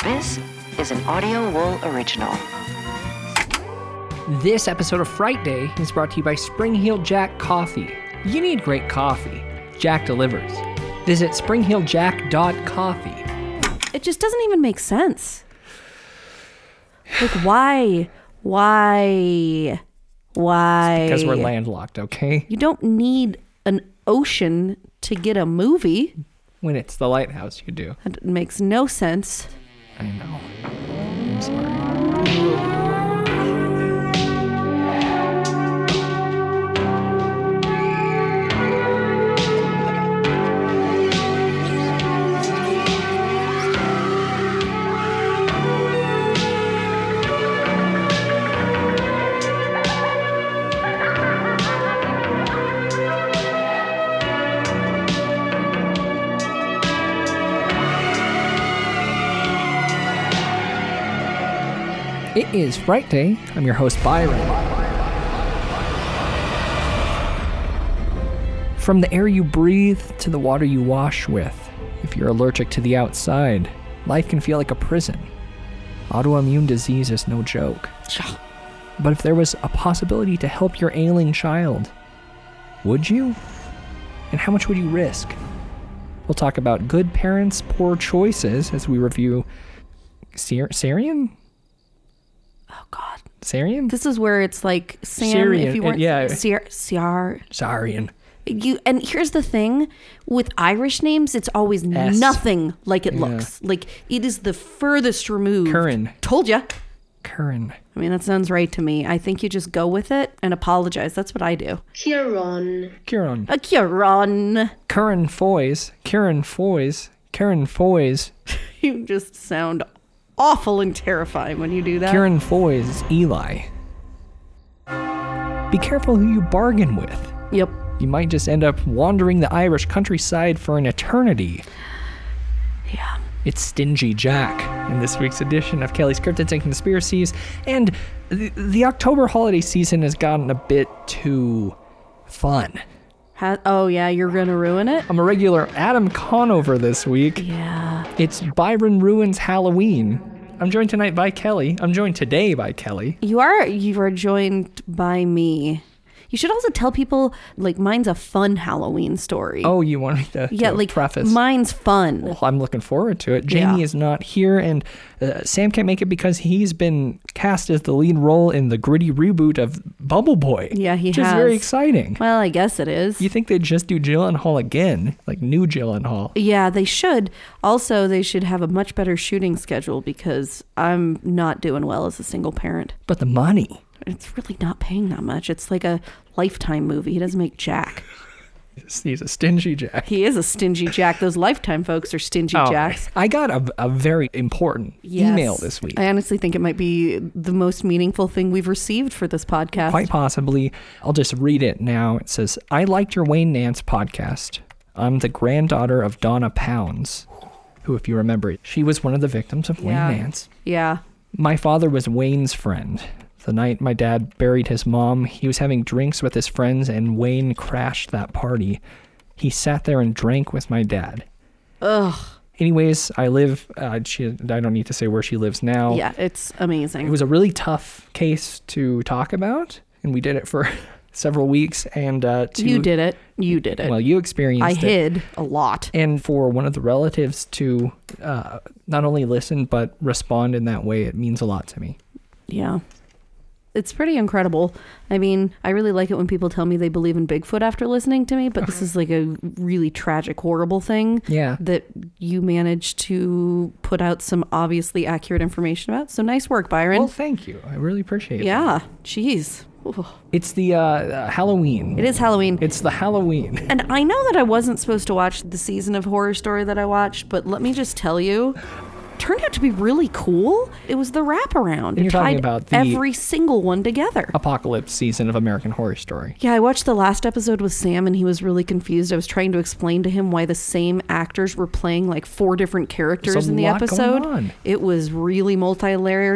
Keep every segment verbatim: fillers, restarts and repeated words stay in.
This is an Audio Wool original. This episode of Fright Day is brought to you by Spring Heel Jack Coffee. You need great coffee. Jack delivers. Visit spring heel jack dot coffee. It just doesn't even make sense. Like, why? Why? Why? It's because we're landlocked, okay? You don't need an ocean to get a movie. When it's the lighthouse, you do. That makes no sense. I know. I'm sorry. It is Fright Day. I'm your host, Byron. From the air you breathe to the water you wash with, if you're allergic to the outside, life can feel like a prison. Autoimmune disease is no joke. But if there was a possibility to help your ailing child, would you? And how much would you risk? We'll talk about good parents, poor choices as we review Syr- Syrian? Oh, God. Syrian? This is where it's like Sam, Syrian, if you weren't... yeah. Syr- Syar... Syrian. You, and here's the thing, with Irish names, it's always S. nothing like it Yeah. looks. Like, it is the furthest removed. Curran. Told ya. Curran. I mean, that sounds right to me. I think you just go with it and apologize. That's what I do. Kieran. Kieran. A Kieran. Curran Foys. Kieran Foys. Kieran Foys. You just sound awful and terrifying when you do that. Kieran Foys is Eli. Be careful who you bargain with. Yep. You might just end up wandering the Irish countryside for an eternity. Yeah. It's Stingy Jack in this week's edition of Kelly's Cryptids and Conspiracies. And the, the October holiday season has gotten a bit too fun. Ha- oh, yeah, you're going to ruin it? I'm a regular Adam Conover this week. Yeah. It's Byron Ruins Halloween. I'm joined tonight by Kelly. I'm joined today by Kelly. You are, you are joined by me. You should also tell people, like, mine's a fun Halloween story. Oh, you want me to, yeah, to like, preface? mine's fun. Well, I'm looking forward to it. Jamie Yeah. is not here, and uh, Sam can't make it because he's been cast as the lead role in the gritty reboot of Bubble Boy. Yeah, he which has. is very exciting. Well, I guess it is. You think they'd just do Gyllenhaal again, like new Gyllenhaal? Yeah, they should. Also, they should have a much better shooting schedule because I'm not doing well as a single parent. But the money. It's really not paying that much. It's like a Lifetime movie. He doesn't make jack. He's a stingy Jack. He is a stingy jack. Those Lifetime folks are stingy Oh, jacks. I got a, a very important Yes. email this week. I honestly think it might be the most meaningful thing we've received for this podcast. Quite possibly. I'll just read it now. It says, I liked your Wayne Nance podcast. I'm the granddaughter of Donna Pounds, who, if you remember, she was one of the victims of Yeah. Wayne Nance. Yeah. My father was Wayne's friend. The night my dad buried his mom, he was having drinks with his friends and Wayne crashed that party. He sat there and drank with my dad. Ugh. Anyways, I live, uh, she, I don't need to say where she lives now. Yeah, it's amazing. It was a really tough case to talk about, and we did it for several weeks. And uh, to, You did it. You did it. Well, you experienced I it. hid a lot. And for one of the relatives to uh, not only listen, but respond in that way, it means a lot to me. Yeah. It's pretty incredible. I mean, I really like it when people tell me they believe in Bigfoot after listening to me, but this is like a really tragic, horrible thing Yeah. that you managed to put out some obviously accurate information about. So nice work, Byron. Well, thank you. I really appreciate it. Yeah. Jeez. Ooh. It's the uh, uh, Halloween. It is Halloween. It's the Halloween. And I know that I wasn't supposed to watch the season of Horror Story that I watched, but let me just tell you, turned out to be really cool. It was the wraparound. And It you're talking tied about the- every single one together. Apocalypse season of American Horror Story. Yeah, I watched the last episode with Sam and he was really confused. I was trying to explain to him why the same actors were playing like four different characters There's a in the lot going episode. on. It was really multi-layered and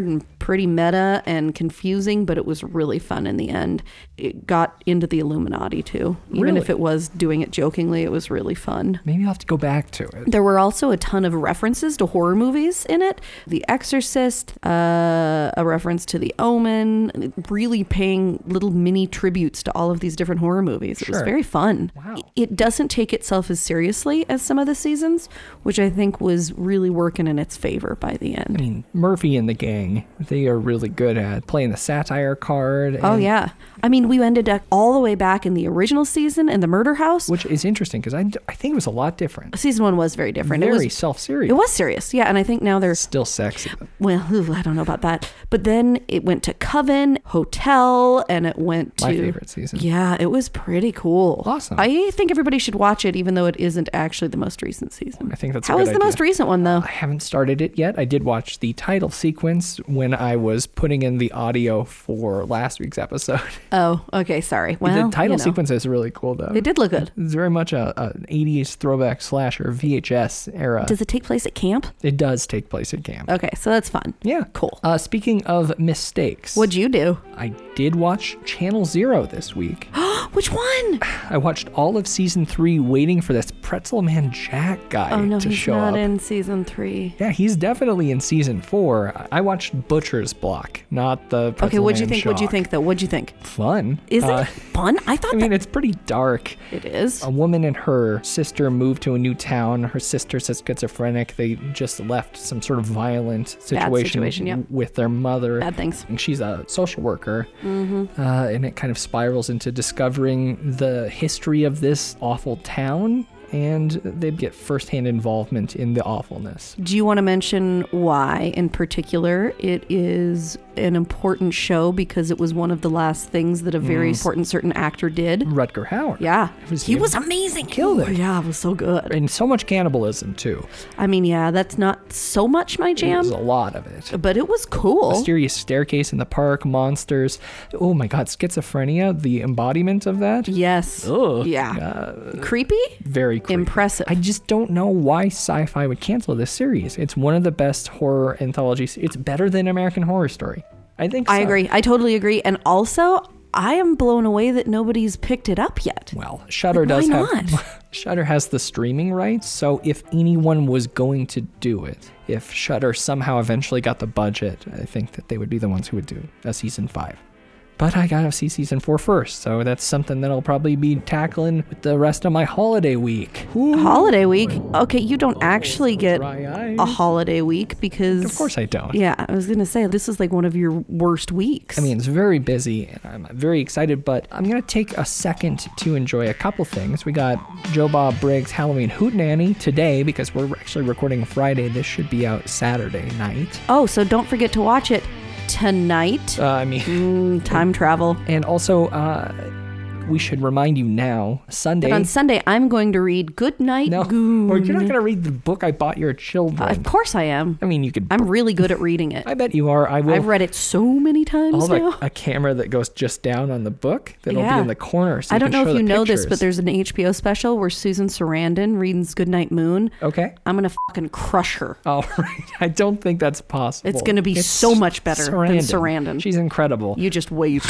pretty meta and confusing, but it was really fun in the end. It got into the Illuminati too. Even Really? if it was doing it jokingly, it was really fun. Maybe I'll have to go back to it. There were also a ton of references to horror movies in it. The Exorcist, uh, a reference to The Omen, really paying little mini tributes to all of these different horror movies. It was Sure. very fun. Wow. It doesn't take itself as seriously as some of the seasons, which I think was really working in its favor by the end. I mean, Murphy and the gang, they are really good at playing the satire card. Oh, and- yeah. I mean, we ended up all the way back in the original season in the Murder House. Which is interesting because I, I think it was a lot different. Season one was very different. Very it was, self-serious. it was serious, yeah. And I think now they're Still sexy. well, ooh, I don't know about that. But then it went to Coven, Hotel, and it went to My favorite season. Yeah, it was pretty cool. Awesome. I think everybody should watch it, even though it isn't actually the most recent season. I think that's a How good is the idea. most recent one though? I haven't started it yet. I did watch the title sequence when I was putting in the audio for last week's episode. Oh, okay, sorry. Well, the title you know, sequence is really cool, though. it did look good. It's very much a, a an eighties throwback slasher V H S era. Does it take place at camp? It does take place at camp. Okay, so that's fun. Yeah. Cool. Uh, speaking of mistakes, What'd you do? I did watch Channel Zero this week. Which one? I watched all of season three waiting for this Pretzel Man Jack guy Oh no, to he's show not up. in season three. Yeah, he's definitely in season four. I watched Butcher's Block, not the Pretzel Okay, what'd you Man think? What'd you shock. think though? What'd you think? Fun. Is Uh, it fun? I thought I mean, that it's pretty dark. it is. A woman and her sister move to a new town. Her sister's a schizophrenic. They just left some sort of violent situation, situation, yep. with their mother. Bad things. And she's a social worker. Mm-hmm. Uh, and it kind of spirals into discovering the history of this awful town. And they get firsthand involvement in the awfulness. Do you want to mention why, in particular, it is an important show because it was one of the last things that a very important certain actor did? Rutger Hauer. Yeah, was he him. was amazing. Killed Oh, it. yeah, it was so good. And so much cannibalism, too. I mean, yeah, that's not so much my There's a jam, lot of it. but it was cool. Mysterious staircase in the park, monsters. Oh my god, schizophrenia, the embodiment of that. Yes. Ugh. Yeah. Uh, Creepy? very creepy. Impressive. I just don't know why sci-fi would cancel this series. It's one of the best horror anthologies. It's better than American Horror Story. I think so. I agree. I totally agree. And also, I am blown away that nobody's picked it up yet. Well, Shudder Like, does why have not? Shudder has the streaming rights, so if anyone was going to do it, if Shudder somehow eventually got the budget, I think that they would be the ones who would do a season five. But I gotta see season four first, so that's something that I'll probably be tackling with the rest of my holiday week. Ooh, Holiday week? Okay, you don't actually get dry eyes. a holiday week because... Of course I don't. Yeah, I was going to say, this is like one of your worst weeks. I mean, it's very busy, and I'm very excited, but I'm going to take a second to enjoy a couple things. We got Joe Bob Briggs' Halloween Hootenanny today, because we're actually recording Friday. This should be out Saturday night. Oh, so don't forget to watch it tonight. Uh, I mean, Mm, time travel. and also, uh, we should remind you now, Sunday. But on Sunday, I'm going to read Good Night no, Goon. or you're not going to read the book I bought your children. Uh, of course I am. I mean, you could. I'm really good at reading it. I bet you are. I will. I've read it so many times I'll now. have a, a camera that goes just down on the book that'll Yeah. be in the corner. So I you don't can know show if you the know this, but pictures. there's an H B O special where Susan Sarandon reads Goodnight Moon. Okay. I'm going to fucking crush her. All right. I don't think that's possible. It's gonna be It's so much better than Sarandon. She's incredible. You just wait.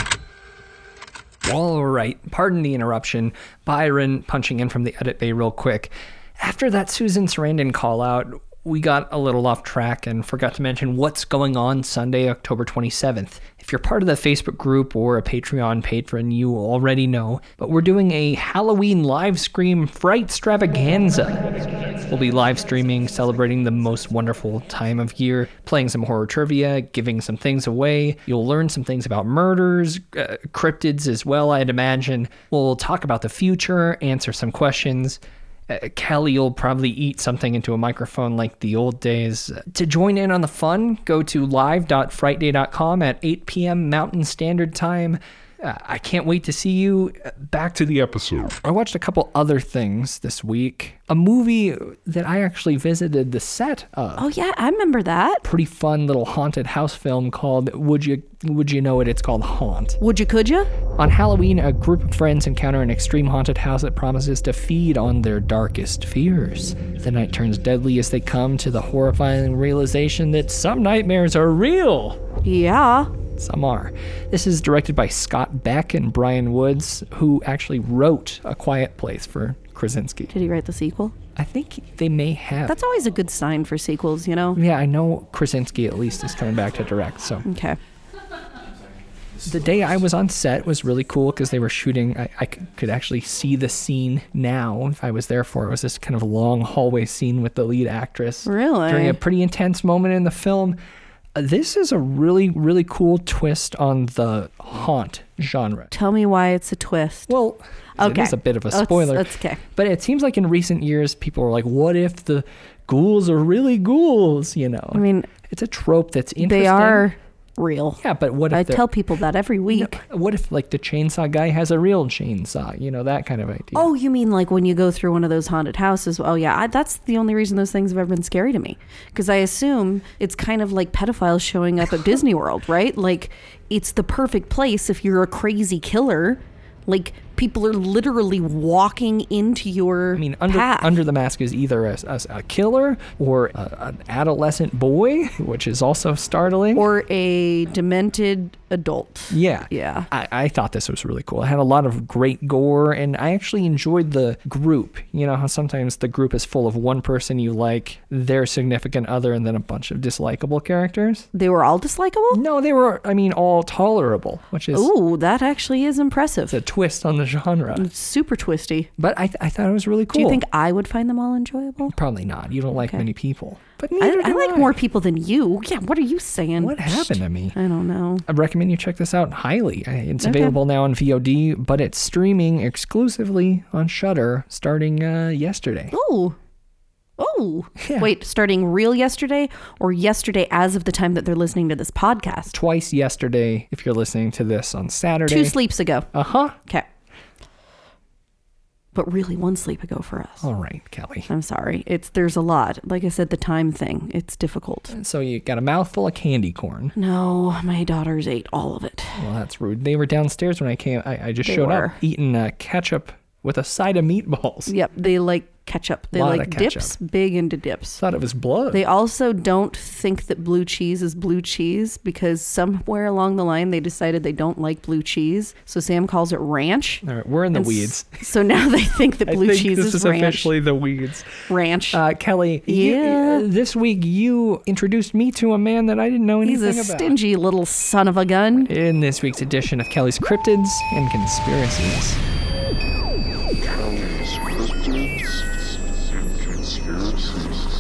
All right. Pardon the interruption. Byron punching in from the edit bay real quick. After that Susan Sarandon call out, we got a little off track and forgot to mention what's going on Sunday, October twenty-seventh. If you're part of the Facebook group or a Patreon patron, you already know, but we're doing a Halloween live stream fright extravaganza. We'll be live streaming, celebrating the most wonderful time of year, playing some horror trivia, giving some things away. You'll learn some things about murders, uh, cryptids as well, I'd imagine. We'll talk about the future, answer some questions. Uh, Kelly will probably eat something into a microphone like the old days. To join in on the fun, go to live dot fright day dot com at eight p.m. Mountain Standard Time. Uh, I can't wait to see you. Back to the episode. I watched a couple other things this week. A movie that I actually visited the set of. Oh, yeah, I remember that. Pretty fun little haunted house film called Would You Would You Know It? It's called Haunt. Would you, could you? On Halloween, a group of friends encounter an extreme haunted house that promises to feed on their darkest fears. The night turns deadly as they come to the horrifying realization that some nightmares are real. Yeah. Some are. This is directed by Scott Beck and Brian Woods, who actually wrote A Quiet Place for Krasinski. Did he write the sequel? I think they may have. That's always a good sign for sequels, you know? Yeah, I know Krasinski at least is coming back to direct, so. Okay. The day I was on set was really cool because they were shooting. I, I could actually see the scene now if I was there for it. It was this kind of long hallway scene with the lead actress. Really? During a pretty intense moment in the film. Uh, this is a really, really cool twist on the haunt genre. Tell me why it's a twist. Well, okay. it is a bit of a That's- spoiler. That's okay. But it seems like in recent years, people are like, what if the ghouls are really ghouls, you know? I mean, it's a trope that's interesting. they are real. Yeah, but what if I they're- tell people that every week. No, what if, like, the chainsaw guy has a real chainsaw? You know, that kind of idea. Oh, you mean like when you go through one of those haunted houses? Oh, yeah. I, that's the only reason those things have ever been scary to me. Because I assume it's kind of like pedophiles showing up at Disney World, right? Like, it's the perfect place if you're a crazy killer. Like, people are literally walking into your I mean, under path. under the mask is either a, a, a killer or a, an adolescent boy, which is also startling. Or a demented adult. Yeah. Yeah. I, I thought this was really cool. It had a lot of great gore, and I actually enjoyed the group. You know how sometimes the group is full of one person you like, their significant other, and then a bunch of dislikable characters? They were all dislikable? No, they were, I mean, all tolerable, which is Ooh, that actually is impressive. a twist on the genre. It's super twisty. But I, th- I thought it was really cool. Do you think I would find them all enjoyable? Probably not. You don't like Okay. many people. But I, neither I do like more people than you. Yeah, what are you saying? What happened to me? I don't know. I recommend you check this out highly. Uh, It's Okay. available now on V O D, but it's streaming exclusively on Shudder starting uh, yesterday. Oh. Oh. Yeah. Wait, starting real yesterday or yesterday as of the time that they're listening to this podcast? Twice yesterday if you're listening to this on Saturday. Two sleeps ago. Uh-huh. Okay. But really one sleep ago for us. All right, Kelly. I'm sorry. It's there's a lot. Like I said, the time thing. It's difficult. So you got a mouthful of candy corn. No, my daughters ate all of it. Well, that's rude. They were downstairs when I came. I, I just They showed were. up eating uh, ketchup with a side of meatballs. Yep, they like ketchup. They Lot like of dips, ketchup. big into dips. Thought it was blood. They also don't think that blue cheese is blue cheese because somewhere along the line they decided they don't like blue cheese. So Sam calls it ranch. All right, we're in the And s- weeds. So now they think that blue I think cheese this is, is ranch. officially the weeds. ranch. Uh, Kelly, you- Yeah. uh, this week you introduced me to a man that I didn't know He's anything a about. stingy little son of a gun. In this week's edition of Kelly's Cryptids and Conspiracies. Kelly's Cryptids and Conspiracies.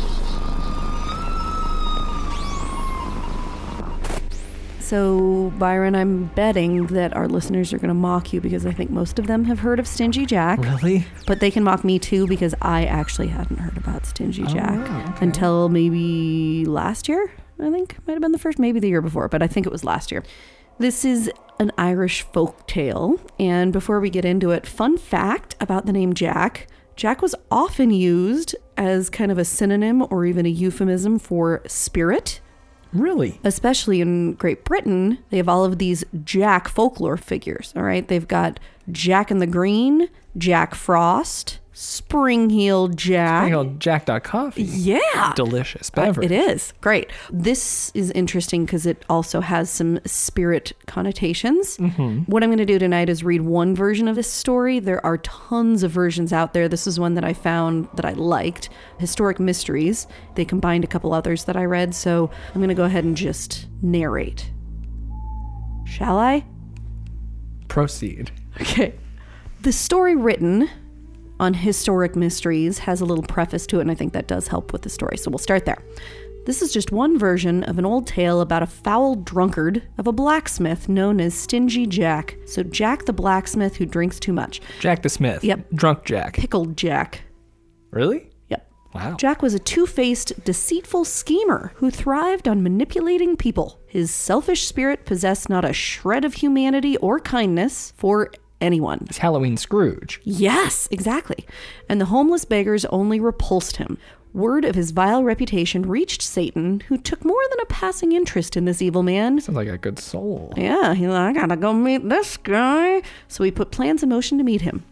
So, Byron, I'm betting that our listeners are going to mock you because I think most of them have heard of Stingy Jack. Really? But they can mock me too because I actually hadn't heard about Stingy Jack Oh, okay. until maybe last year. I think might have been the first, maybe the year before, but I think it was last year. This is an Irish folk tale. And before we get into it, fun fact about the name Jack. Jack was often used as kind of a synonym or even a euphemism for spirit. Really? Especially in Great Britain, they have all of these Jack folklore figures, all right? They've got Jack in the Green, Jack Frost, Spring-Heeled Jack. Hang on, Jack Dot Coffee. Yeah. Delicious Uh, beverage. It is. Great. This is interesting because it also has some spirit connotations. Mm-hmm. What I'm going to do tonight is read one version of this story. There are tons of versions out there. This is one that I found that I liked. Historic Mysteries. They combined a couple others that I read, so I'm going to go ahead and just narrate. Shall I? Proceed. Okay. The story written on Historic Mysteries has a little preface to it, and I think that does help with the story. So we'll start there. This is just one version of an old tale about a foul drunkard of a blacksmith known as Stingy Jack. So Jack the blacksmith who drinks too much. Jack the Smith. Yep. Drunk Jack. Pickled Jack. Really? Yep. Wow. Jack was a two-faced, deceitful schemer who thrived on manipulating people. His selfish spirit possessed not a shred of humanity or kindness for anyone. It's Halloween Scrooge. Yes, exactly. And the homeless beggars only repulsed him. Word of his vile reputation reached Satan, who took more than a passing interest in this evil man. Sounds like a good soul. Yeah, he's like, I gotta go meet this guy. So he put plans in motion to meet him.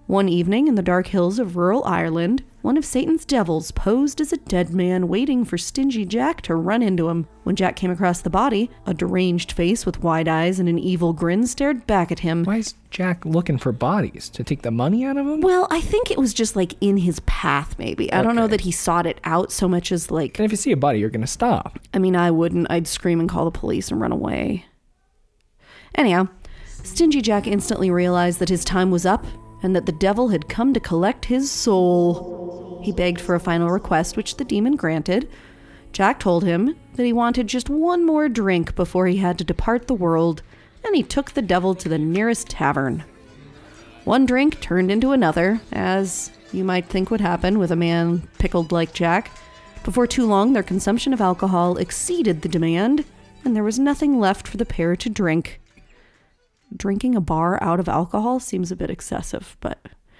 One evening in the dark hills of rural Ireland, one of Satan's devils posed as a dead man waiting for Stingy Jack to run into him. When Jack came across the body, a deranged face with wide eyes and an evil grin stared back at him. Why is Jack looking for bodies? To take the money out of them? Well, I think it was just like in his path, maybe. I don't know Okay. that he sought it out so much as like, And if you see a body, you're going to stop. I mean, I wouldn't. I'd scream and call the police and run away. Anyhow, Stingy Jack instantly realized that his time was up and that the devil had come to collect his soul. He begged for a final request, which the demon granted. Jack told him that he wanted just one more drink before he had to depart the world, and he took the devil to the nearest tavern. One drink turned into another, as you might think would happen with a man pickled like Jack. Before too long, their consumption of alcohol exceeded the demand, and there was nothing left for the pair to drink. Drinking a bar out of alcohol seems a bit excessive, but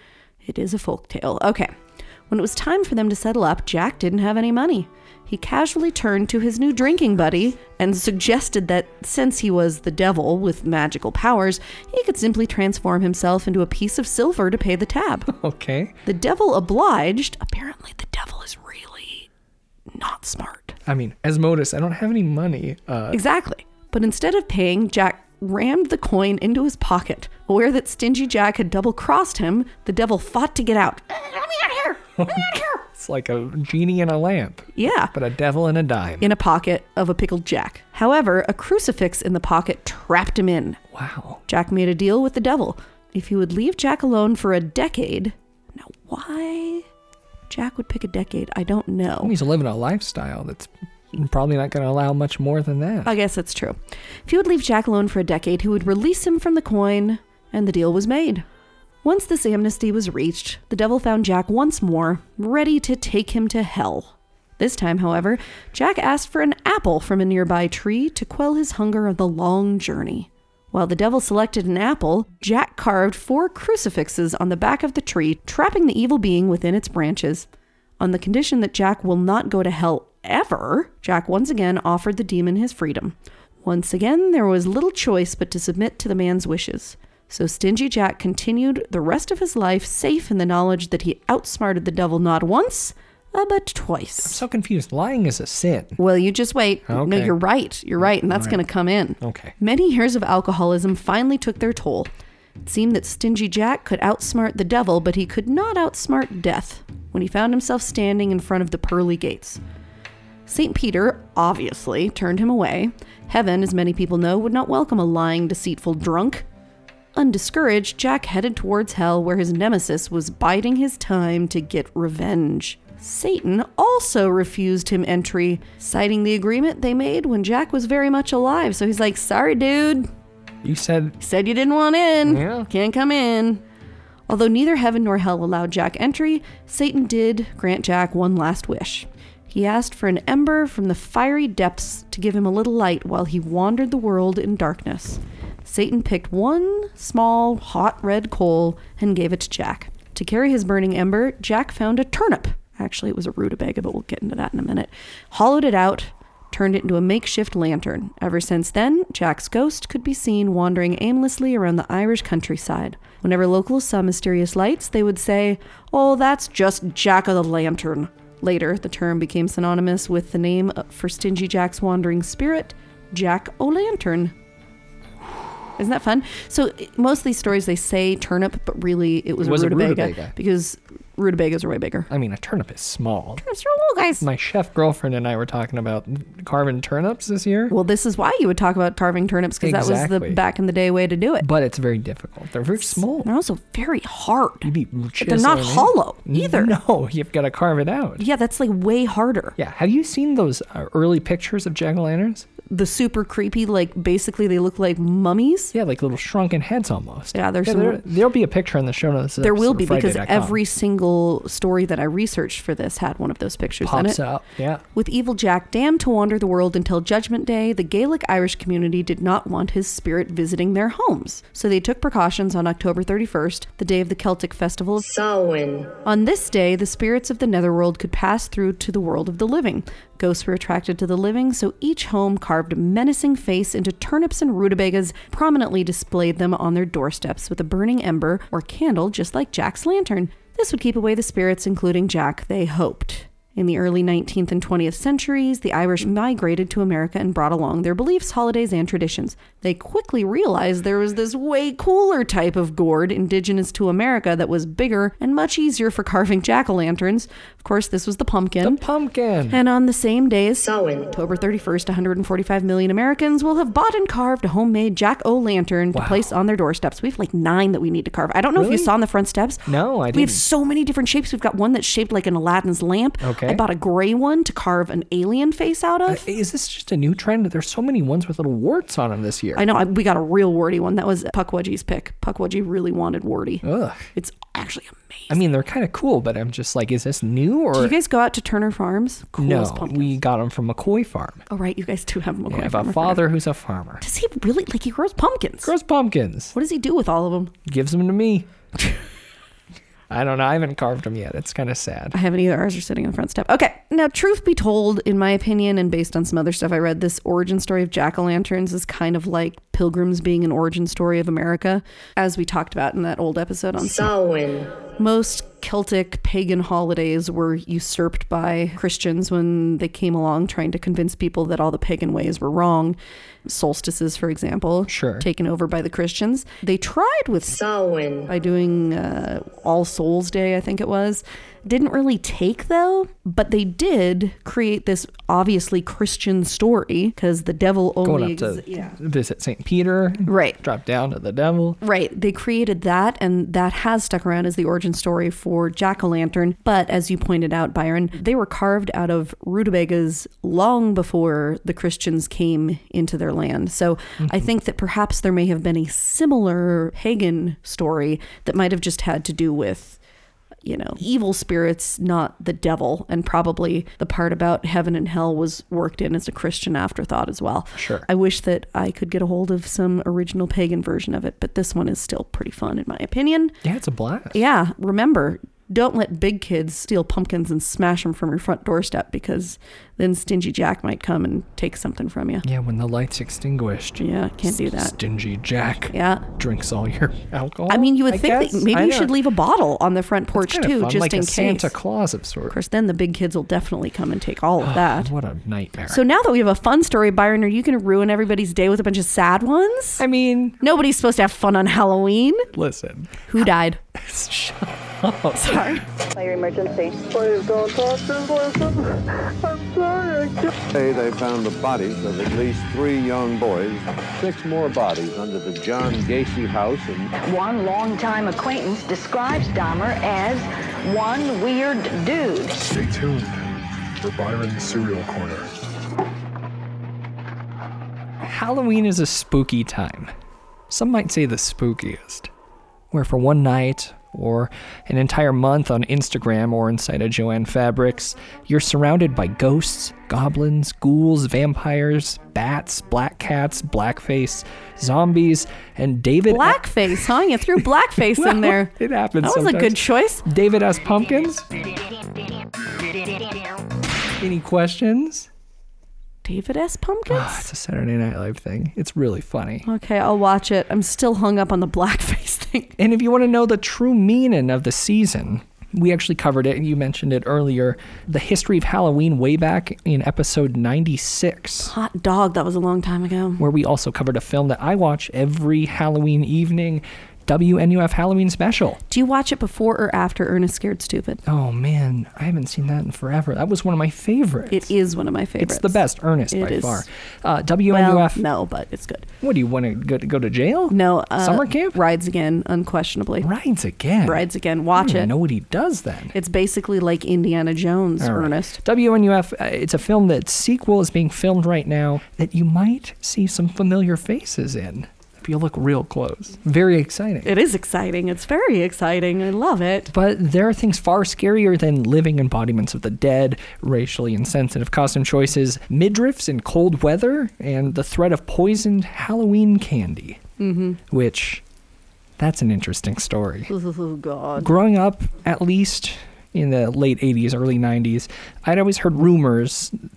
it is a folktale. Okay. When it was time for them to settle up, Jack didn't have any money. He casually turned to his new drinking buddy and suggested that since he was the devil with magical powers, he could simply transform himself into a piece of silver to pay the tab. Okay. The devil obliged. Apparently, the devil is really not smart. I mean, Asmodeus, I don't have any money. Uh, Exactly. But instead of paying, Jack rammed the coin into his pocket. Aware that Stingy Jack had double-crossed him, the devil fought to get out. Let me out of here! Let me out of here! it's like a genie in a lamp, Yeah, but a devil in a dime. in a pocket of a pickled Jack. However, a crucifix in the pocket trapped him in. Wow. Jack made a deal with the devil. If he would leave Jack alone for a decade... Now, why Jack would pick a decade, I don't know. He's living a lifestyle that's probably not going to allow much more than that. I guess that's true. If he would leave Jack alone for a decade, he would release him from the coin, and the deal was made. Once this amnesty was reached, the devil found Jack once more, ready to take him to hell. This time, however, Jack asked for an apple from a nearby tree to quell his hunger of the long journey. While the devil selected an apple, Jack carved four crucifixes on the back of the tree, trapping the evil being within its branches. On the condition that Jack will not go to hell ever, Jack once again offered the demon his freedom. Once again, there was little choice but to submit to the man's wishes. So Stingy Jack continued the rest of his life safe in the knowledge that he outsmarted the devil not once, uh, but twice. I'm so confused. Lying is a sin. Well, you just wait. No, Okay. you're right. You're right, and that's All right. going to come in. Okay. Many years of alcoholism finally took their toll. It seemed that Stingy Jack could outsmart the devil, but he could not outsmart death when he found himself standing in front of the pearly gates. Saint Peter, obviously, turned him away. Heaven, as many people know, would not welcome a lying, deceitful drunk. Undiscouraged, Jack headed towards hell, where his nemesis was biding his time to get revenge. Satan also refused him entry, citing the agreement they made when Jack was very much alive. So he's like, sorry, dude. You said, Said you didn't want in. Yeah. Can't come in. Although neither heaven nor hell allowed Jack entry, Satan did grant Jack one last wish. He asked for an ember from the fiery depths to give him a little light while he wandered the world in darkness. Satan picked one small, hot red coal and gave it to Jack. To carry his burning ember, Jack found a turnip. Actually, it was a rutabaga, but we'll get into that in a minute. Hollowed it out, turned it into a makeshift lantern. Ever since then, Jack's ghost could be seen wandering aimlessly around the Irish countryside. Whenever locals saw mysterious lights, they would say, "Oh, that's just Jack-o'-the-lantern." Later, the term became synonymous with the name for Stingy Jack's wandering spirit, Jack-o'-lantern. Isn't that fun? So most of these stories, they say turnip, but really it was, It was a a rutabaga, rutabaga. because rutabagas are way bigger. I mean, a turnip is small. Turnips are little guys. My chef girlfriend and I were talking about carving turnips this year, Well, this is why you would talk about carving turnips, because that was Exactly. the back in the day way to do it. but it's very difficult. They're very small. They're also very hard. You'd be But they're not chiseling it. hollow either. No, you've got to carve it out. Yeah, that's like way harder. Yeah. Have you seen those uh, early pictures of jack-o'-lanterns? The super creepy, like basically they look like mummies. Yeah, like little shrunken heads almost. Yeah, there's some- there, there'll be a picture in the show notes. There will be, because Friday dot com. every single story that I researched for this had one of those pictures in pops it. up. Yeah. With evil Jack damned to wander the world until Judgment Day, the Gaelic Irish community did not want his spirit visiting their homes. So they took precautions on October thirty-first, the day of the Celtic festival. Samhain. On this day, the spirits of the netherworld could pass through to the world of the living. Ghosts were attracted to the living, so each home carved carved a menacing face into turnips and rutabagas, prominently displayed them on their doorsteps with a burning ember or candle just like Jack's lantern. This would keep away the spirits, including Jack, they hoped. In the early nineteenth and twentieth centuries, the Irish migrated to America and brought along their beliefs, holidays, and traditions. They quickly realized there was this way cooler type of gourd indigenous to America that was bigger and much easier for carving jack-o'-lanterns. Of course, this was the pumpkin. The pumpkin. And on the same day as October thirty-first, one hundred forty-five million Americans will have bought and carved a homemade jack-o'-lantern Wow. to place on their doorsteps. We have like nine that we need to carve. I don't know if Really? you saw on the front steps. No, I We have didn't. so many different shapes. We've got one that's shaped like an Aladdin's lamp. Okay. I bought a gray one to carve an alien face out Uh, of. is this just a new trend? There's so many ones with little warts on them this year. I know. I, we got a real warty one. That was Puckwudgie's pick. Puckwudgie really wanted warty. Ugh. It's actually amazing. I mean, they're kind of cool, but I'm just like, is this new or Do you guys go out to Turner Farms? Cool no? as pumpkins. We got them from McCoy Farm. Oh, right. You guys do have them. I have a father who's a farmer. Does he really? Like, he grows pumpkins. Grows pumpkins. What does he do with all of them? Gives them to me. I don't know. I haven't carved them yet. It's kind of sad. I haven't either. Ours are sitting on the front step. Okay. Now, truth be told, in my opinion, and based on some other stuff I read, this origin story of jack-o'-lanterns is kind of like Pilgrims being an origin story of America, as we talked about in that old episode on Samhain. Most Celtic pagan holidays were usurped by Christians when they came along trying to convince people that all the pagan ways were wrong. Solstices, for example, Sure. taken over by the Christians. They tried with Samhain by doing uh, All Souls Day, I think it was. Didn't really take, though, but they did create this obviously Christian story because the devil Going only up to exi- yeah. visit Saint Peter. Right. Drop down to the devil. Right. They created that, and that has stuck around as the origin story for jack-o'-lantern. But as you pointed out, Byron, they were carved out of rutabagas long before the Christians came into their land. So Mm-hmm. I think that perhaps there may have been a similar pagan story that might have just had to do with, you know, evil spirits, not the devil. And probably the part about heaven and hell was worked in as a Christian afterthought as well. Sure. I wish that I could get a hold of some original pagan version of it, but this one is still pretty fun in my opinion. Yeah, it's a blast. Yeah, remember, don't let big kids steal pumpkins and smash them from your front doorstep, because then Stingy Jack might come and take something from you. Yeah, when the light's extinguished. Yeah, can't do that. Stingy Jack Yeah. drinks all your alcohol. I mean, you would I think guess. that maybe I you know. should leave a bottle on the front porch Kinda too, fun, just like in a case. Santa Claus of sorts. Of course, then the big kids will definitely come and take all of that. What a nightmare. So now that we have a fun story, Byron, are you going to ruin everybody's day with a bunch of sad ones? I mean, Nobody's supposed to have fun on Halloween. listen. Who died? Shut up. Sorry. Fire emergency. Please don't talk to listen. I'm sorry. Today they found the bodies of at least three young boys, six more bodies under the John Gacy house in One longtime acquaintance describes Dahmer as one weird dude. Stay tuned for Byron's Serial Corner. Halloween is a spooky time. Some might say the spookiest. Where for one night, or an entire month on Instagram or inside of Joanne Fabrics, you're surrounded by ghosts, goblins, ghouls, vampires, bats, black cats, blackface, zombies, and David... Blackface, huh? You threw blackface Well, in there. it happens That was sometimes. a good choice. David as pumpkins? Any questions? David S. Pumpkins? Ah, it's a Saturday Night Live thing. It's really funny. Okay, I'll watch it. I'm still hung up on the blackface thing. And if you want to know the true meaning of the season, we actually covered it, and you mentioned it earlier, the history of Halloween way back in episode ninety-six, Hot dog, that was a long time ago. where we also covered a film that I watch every Halloween evening, W N U F Halloween Special. Do you watch it before or after Ernest Scared Stupid? Oh man, I haven't seen that in forever. That was one of my favorites. It is one of my favorites. It's the best, Ernest, It by is. far. Uh, W N U F, Well, no, but it's good. what do you want to go, go to jail? No. Uh, Summer camp? Rides Again, unquestionably. Rides Again. Rides Again. I Watch don't even it. know what he does then. It's basically like Indiana Jones, All right. Ernest. W N U F, uh, it's a film that sequel is being filmed right now that you might see some familiar faces in if you look real close. Very exciting. It is exciting. It's very exciting. I love it. But there are things far scarier than living embodiments of the dead, racially insensitive costume choices, midriffs in cold weather, and the threat of poisoned Halloween candy. Mm-hmm. Which, that's an interesting story. Oh, God. Growing up, at least in the late eighties, early nineties, I'd always heard rumors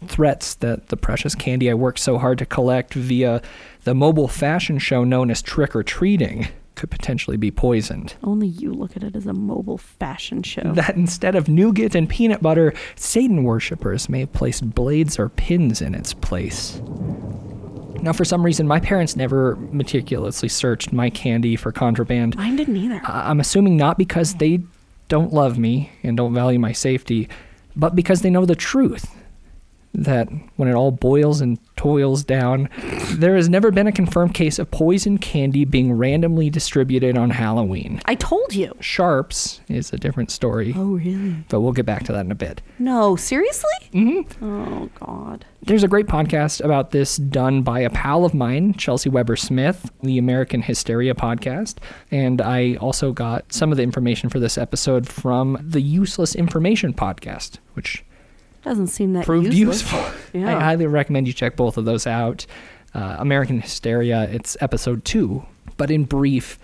threats that the precious candy I worked so hard to collect via the mobile fashion show known as Trick or Treating could potentially be poisoned. Only you look at it as a mobile fashion show. That instead of nougat and peanut butter, Satan worshippers may have placed blades or pins in its place. Now, for some reason, my parents never meticulously searched my candy for contraband. Mine didn't either. I- I'm assuming not because they don't love me and don't value my safety, but because they know the truth. That when it all boils and toils down, there has never been a confirmed case of poisoned candy being randomly distributed on Halloween. I told you. Sharps is a different story. Oh, really? But we'll get back to that in a bit. No, seriously? Mm-hmm. Oh, God. There's a great podcast about this done by a pal of mine, Chelsea Weber Smith, the American Hysteria podcast. And I also got some of the information for this episode from the Useless Information podcast, which doesn't seem that proved useless. useful. Yeah. I highly recommend you check both of those out. Uh, American Hysteria, it's episode two. But in brief,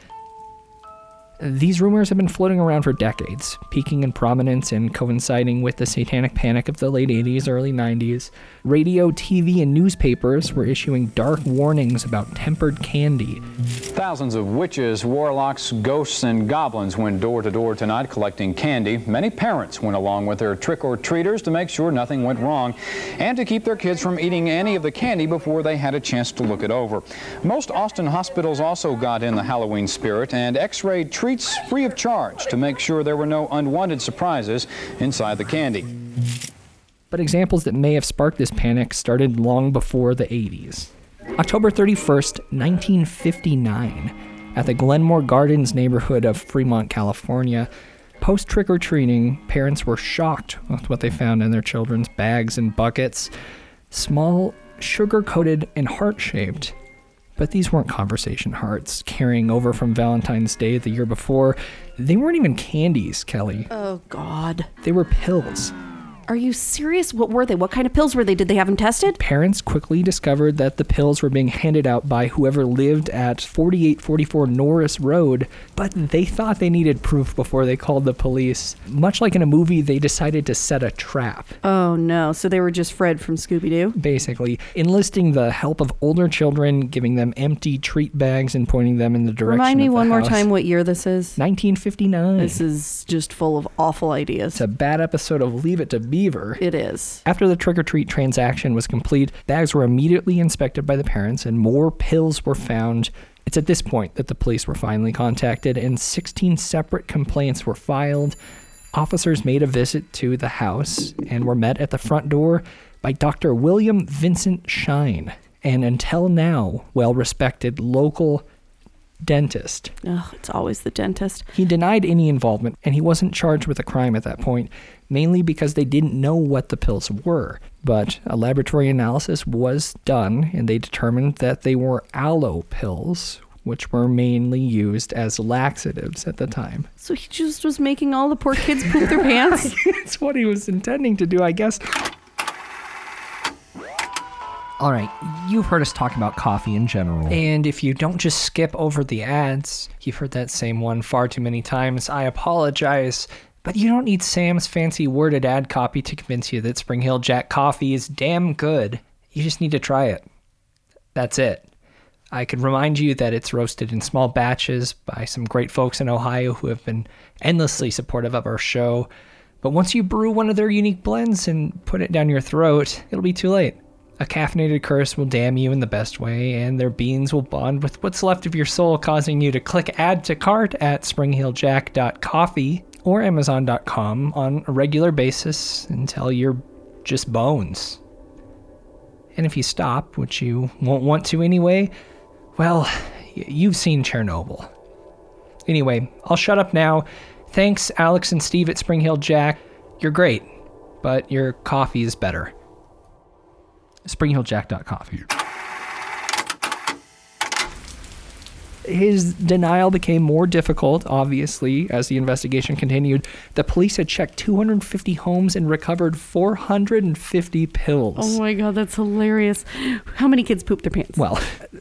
these rumors have been floating around for decades, peaking in prominence and coinciding with the satanic panic of the late eighties, early nineties. Radio, T V, and newspapers were issuing dark warnings about tempered candy. Thousands of witches, warlocks, ghosts, and goblins went door to door tonight collecting candy. Many parents went along with their trick-or-treaters to make sure nothing went wrong and to keep their kids from eating any of the candy before they had a chance to look it over. Most Austin hospitals also got in the Halloween spirit and x-rayed treats free of charge to make sure there were no unwanted surprises inside the candy. But examples that may have sparked this panic started long before the eighties. October thirty-first, nineteen fifty-nine, at the Glenmore Gardens neighborhood of Fremont, California, post trick-or-treating, parents were shocked with what they found in their children's bags and buckets. Small, sugar-coated, and heart-shaped. But these weren't conversation hearts carrying over from Valentine's Day the year before. They weren't even candies, Kelly. Oh, God. They were pills. Are you serious? What were they? What kind of pills were they? Did they have them tested? Parents quickly discovered that the pills were being handed out by whoever lived at forty-eight forty-four Norris Road, but they thought they needed proof before they called the police. Much like in a movie, they decided to set a trap. Oh, no. So they were just Fred from Scooby-Doo? Basically, enlisting the help of older children, giving them empty treat bags and pointing them in the direction Remind me of the one more house. time what year this is. nineteen fifty-nine. This is just full of awful ideas. It's a bad episode of Leave It to Beaver. It is. After the trick-or-treat transaction was complete, bags were immediately inspected by the parents and more pills were found. It's at this point that the police were finally contacted and sixteen separate complaints were filed. Officers made a visit to the house and were met at the front door by Doctor William Vincent Shine, an until now well-respected local dentist. Ugh, it's always the dentist. He denied any involvement, and he wasn't charged with a crime at that point, mainly because they didn't know what the pills were. But a laboratory analysis was done, and they determined that they were aloe pills, which were mainly used as laxatives at the time. So he just was making all the poor kids poop their pants? That's what he was intending to do, I guess. All right, you've heard us talk about coffee in general. And if you don't just skip over the ads, you've heard that same one far too many times, I apologize. But you don't need Sam's fancy worded ad copy to convince you that Spring Hill Jack coffee is damn good. You just need to try it. That's it. I could remind you that it's roasted in small batches by some great folks in Ohio who have been endlessly supportive of our show. But once you brew one of their unique blends and put it down your throat, it'll be too late. A caffeinated curse will damn you in the best way, and their beans will bond with what's left of your soul, causing you to click add to cart at spring hill jack dot coffee or amazon dot com on a regular basis until you're just bones. And if you stop, which you won't want to anyway, well, you've seen Chernobyl. Anyway, I'll shut up now. Thanks, Alex and Steve at Spring Hill Jack. You're great, but your coffee is better. spring hill jack dot coffee. His denial became more difficult, obviously, as the investigation continued. The police had checked two hundred fifty homes and recovered four hundred fifty pills. Oh my God, that's hilarious. How many kids poop their pants? Well,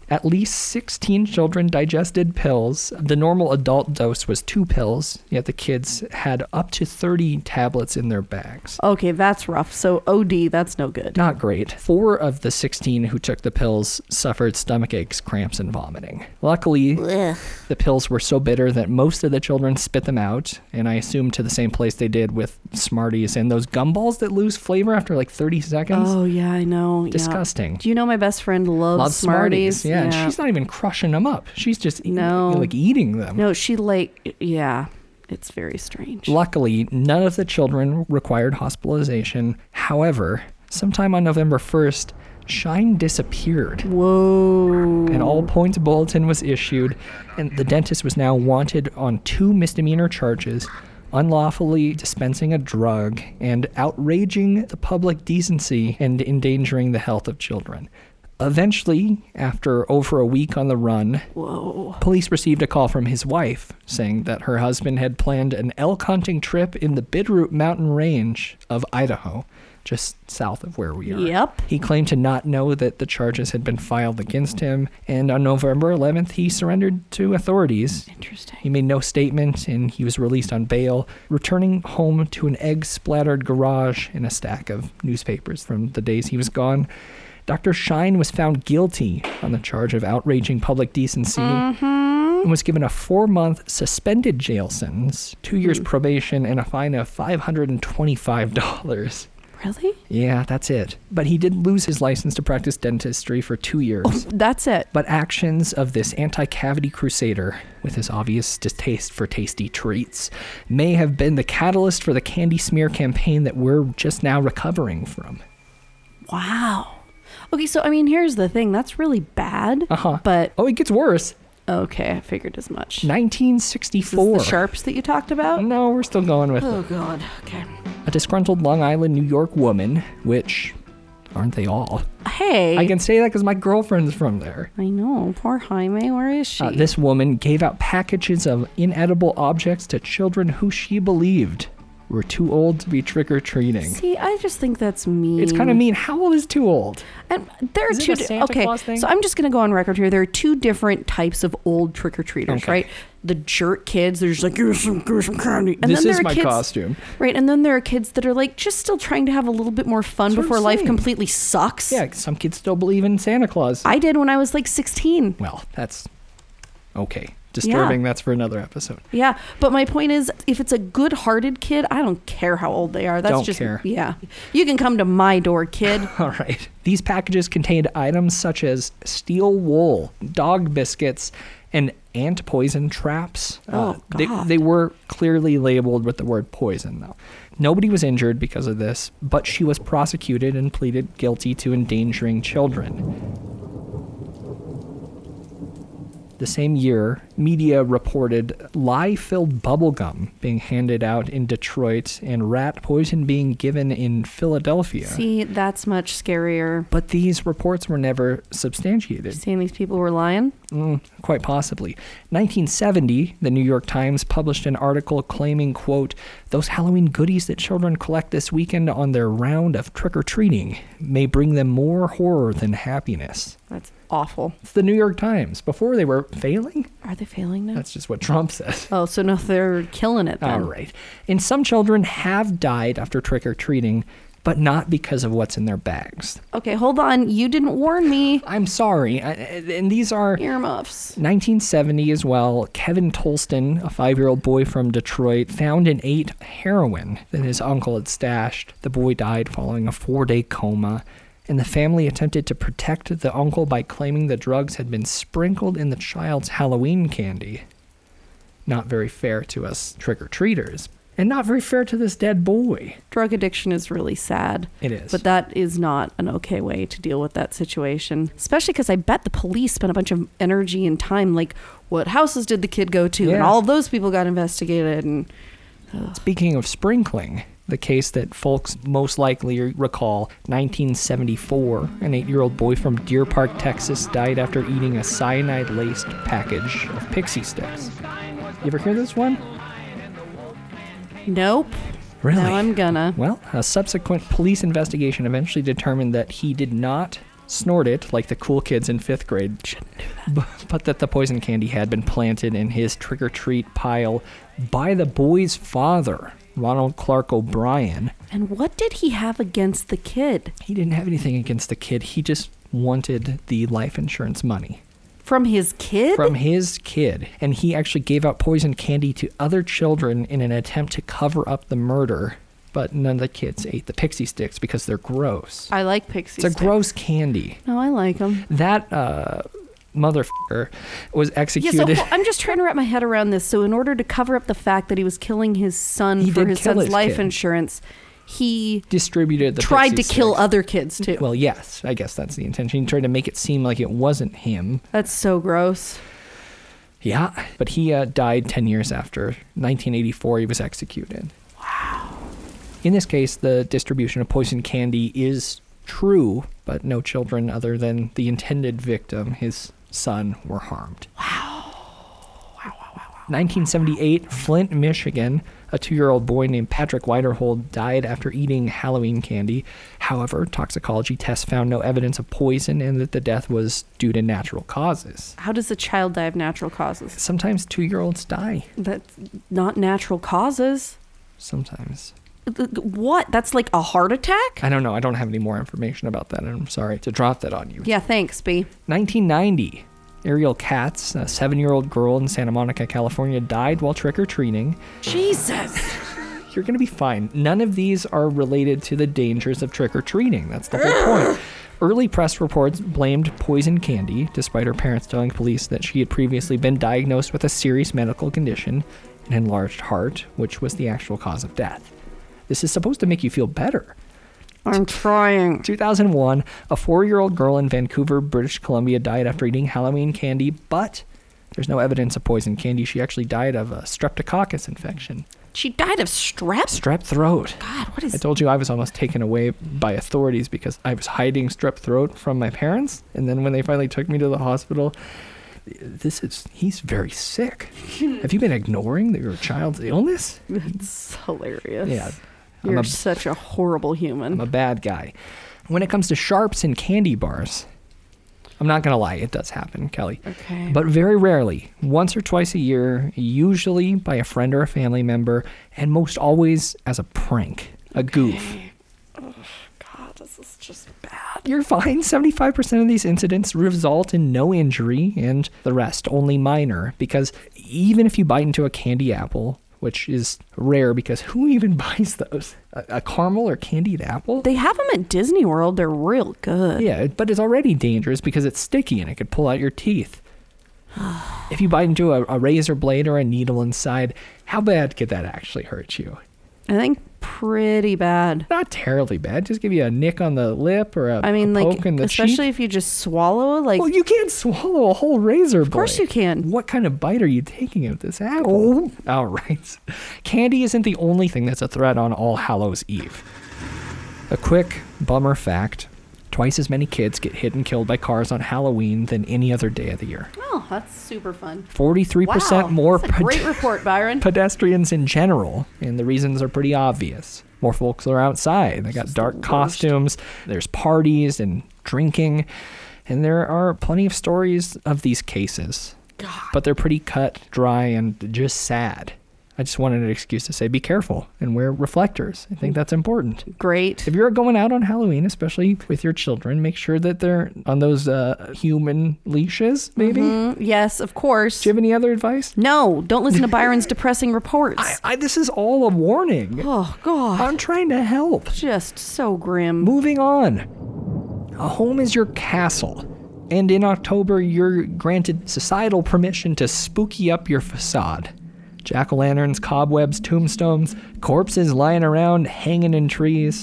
At least sixteen children digested pills. The normal adult dose was two pills, yet the kids had up to thirty tablets in their bags. Okay, that's rough. So O D, that's no good. Not great. Four of the sixteen who took the pills suffered stomach aches, cramps, and vomiting. Luckily, Ugh. the pills were so bitter that most of the children spit them out, and I assume to the same place they did with Smarties and those gumballs that lose flavor after like thirty seconds. Oh, yeah, I know. Disgusting. Yeah. Do you know my best friend loves, loves Smarties? Smarties. Yeah, yeah, and she's not even crushing them up. She's just no. like eating them. No, she like, yeah, it's very strange. Luckily, none of the children required hospitalization. However, sometime on November first, Shine disappeared. Whoa. An all-points bulletin was issued, and the dentist was now wanted on two misdemeanor charges: unlawfully dispensing a drug and outraging the public decency and endangering the health of children. Eventually, after over a week on the run, Whoa. police received a call from his wife saying that her husband had planned an elk hunting trip in the Bitterroot Mountain Range of Idaho, just south of where we are. Yep. He claimed to not know that the charges had been filed against him, and on November eleventh, he surrendered to authorities. Interesting. He made no statement, and he was released on bail, returning home to an egg-splattered garage and a stack of newspapers from the days he was gone. Doctor Shine was found guilty on the charge of outraging public decency mm-hmm. and was given a four-month suspended jail sentence, two years mm. probation, and a fine of five hundred twenty-five dollars. Really? Yeah, that's it. But he did lose his license to practice dentistry for two years. Oh, that's it. But actions of this anti-cavity crusader, with his obvious distaste for tasty treats, may have been the catalyst for the candy smear campaign that we're just now recovering from. Wow. Okay, so, I mean, here's the thing. That's really bad. Uh-huh. But... Oh, it gets worse. Okay, I figured as much. nineteen sixty-four. Is this the Sharps that you talked about? No, we're still going with Oh, it. God. Okay. A disgruntled Long Island, New York woman, which... aren't they all? Hey. I can say that because my girlfriend's from there. I know. Poor Jaime. Where is she? Uh, this woman gave out packages of inedible objects to children who she believed were too old to be trick-or-treating. See, I just think that's mean. It's kind of mean. How old is too old? And there are is two. It a Santa okay, Claus thing? So I'm just going to go on record here. There are two different types of old trick-or-treaters, Okay. right? The jerk kids, they're just like, give me some, give me some candy. And This then there is are my kids, costume. Right, and then there are kids that are like just still trying to have a little bit more fun That's what before I'm life saying. completely sucks. Yeah, some kids still believe in Santa Claus. I did when I was like sixteen. Well, that's okay. Disturbing, Yeah. that's for another episode. Yeah, but my point is, if it's a good-hearted kid, I don't care how old they are. That's Don't just care. Yeah, you can come to my door, kid. All right. These packages contained items such as steel wool, dog biscuits, and ant poison traps. Oh, they, God. they were clearly labeled with the word poison, though. Nobody was injured because of this, but she was prosecuted and pleaded guilty to endangering children. The same year, media reported lye-filled bubblegum being handed out in Detroit and rat poison being given in Philadelphia. See, that's much scarier. But these reports were never substantiated. Saying these people were lying? Mm, quite possibly. nineteen seventy, the New York Times published an article claiming, quote, those Halloween goodies that children collect this weekend on their round of trick-or-treating may bring them more horror than happiness. That's awful. It's the New York Times. Before they were failing? Are they failing now? That's just what Trump says. Oh, so no, they're killing it then. All right. And some children have died after trick-or-treating, but not because of what's in their bags. Okay, hold on. You didn't warn me. I'm sorry. I, and these are... Earmuffs. nineteen seventy as well, Kevin Tolston, a five-year-old boy from Detroit, found and ate heroin that his uncle had stashed. The boy died following a four-day coma, and the family attempted to protect the uncle by claiming the drugs had been sprinkled in the child's Halloween candy. Not very fair to us trick-or-treaters, and not very fair to this dead boy. Drug addiction is really sad. It is. But that is not an okay way to deal with that situation. Especially because I bet the police spent a bunch of energy and time, like, what houses did the kid go to? Yeah. And all of those people got investigated. And ugh. Speaking of sprinkling, the case that folks most likely recall, nineteen seventy-four, an eight-year-old boy from Deer Park, Texas, died after eating a cyanide-laced package of pixie sticks. You ever hear this one? Nope. Really? Now I'm gonna. Well, a subsequent police investigation eventually determined that he did not snort it like the cool kids in fifth grade, b- but that the poison candy had been planted in his trick-or-treat pile by the boy's father, Ronald Clark O'Brien. And what did he have against the kid? He didn't have anything against the kid. He just wanted the life insurance money. From his kid? From his kid. And he actually gave out poison candy to other children in an attempt to cover up the murder. But none of the kids ate the pixie sticks because they're gross. I like pixie It's a sticks. gross candy. No, I like them. That uh, motherfucker was Yeah, executed. so I'm just trying to wrap my head around this. So in order to cover up the fact that he was killing his son He for did his kill son's his life kid. insurance, he distributed the tried to pixie kill sticks. other kids too. Well, yes, I guess that's the intention. He tried to make it seem like it wasn't him. That's so gross. Yeah, but he uh, died ten years after. nineteen eighty-four, he was executed. Wow. In this case, the distribution of poison candy is true, but no children other than the intended victim, his son, were harmed. Wow. Wow, wow, wow, wow. nineteen seventy-eight, Flint, Michigan, a two-year-old boy named Patrick Widerhold died after eating Halloween candy. However, toxicology tests found no evidence of poison and that the death was due to natural causes. How does a child die of natural causes? Sometimes two-year-olds die. That's not natural causes. Sometimes. What? That's like a heart attack? I don't know. I don't have any more information about that, and I'm sorry to drop that on you. Yeah, thanks, B. nineteen ninety. Ariel Katz, a seven-year-old girl in Santa Monica, California, died while trick-or-treating. Jesus. You're going to be fine. None of these are related to the dangers of trick-or-treating. That's the whole point. Early press reports blamed poison candy, despite her parents telling police that she had previously been diagnosed with a serious medical condition, an enlarged heart, which was the actual cause of death. This is supposed to make you feel better. I'm trying. two thousand one, a four-year-old girl in Vancouver, British Columbia, died after eating Halloween candy, but there's no evidence of poison candy. She actually died of a streptococcus infection. She died of strep? Strep throat. God, what is... I told you I was almost taken away by authorities because I was hiding strep throat from my parents, and then when they finally took me to the hospital, this is, he's very sick. Have you been ignoring your child's illness? It's hilarious. Yeah. You're I'm a, such a horrible human. I'm a bad guy. When it comes to sharps and candy bars, I'm not going to lie, it does happen, Kelly. Okay. But very rarely, once or twice a year, usually by a friend or a family member, and most always as a prank, a goof. Oh, God, this is just bad. You're fine. seventy-five percent of these incidents result in no injury, and the rest only minor, because even if you bite into a candy apple, which is rare because who even buys those? A, a caramel or candied apple? They have them at Disney World. They're real good. Yeah, but it's already dangerous because it's sticky and it could pull out your teeth. If you bite into a, a razor blade or a needle inside, how bad could that actually hurt you? I think pretty bad. Not terribly bad. Just give you a nick on the lip or a, I mean, a like, poke in the especially cheek. if you just swallow it. Like, Well, you can't swallow a whole razor blade. of course you can. What kind of bite are you taking of this apple? Oh. All right. Candy isn't the only thing that's a threat on All Hallows Eve. A quick bummer fact. Twice as many kids get hit and killed by cars on Halloween than any other day of the year. Oh, that's super fun. forty-three percent Wow, more that's a great report, Byron. pedestrians in general, and the reasons are pretty obvious. More folks are outside. They got dark costumes. There's parties and drinking, and there are plenty of stories of these cases. God. But they're pretty cut, dry, and just sad. I just wanted an excuse to say be careful and wear reflectors. I think that's important. Great. If you're going out on Halloween, especially with your children, make sure that they're on those uh, human leashes, maybe. Mm, yes, of course. Do you have any other advice? No, don't listen to Byron's depressing reports. I, I, this is all a warning. Oh, God. I'm trying to help. Just so grim. Moving on. A home is your castle. And in October, you're granted societal permission to spooky up your facade. Jack-o'-lanterns, cobwebs, tombstones, corpses lying around, hanging in trees.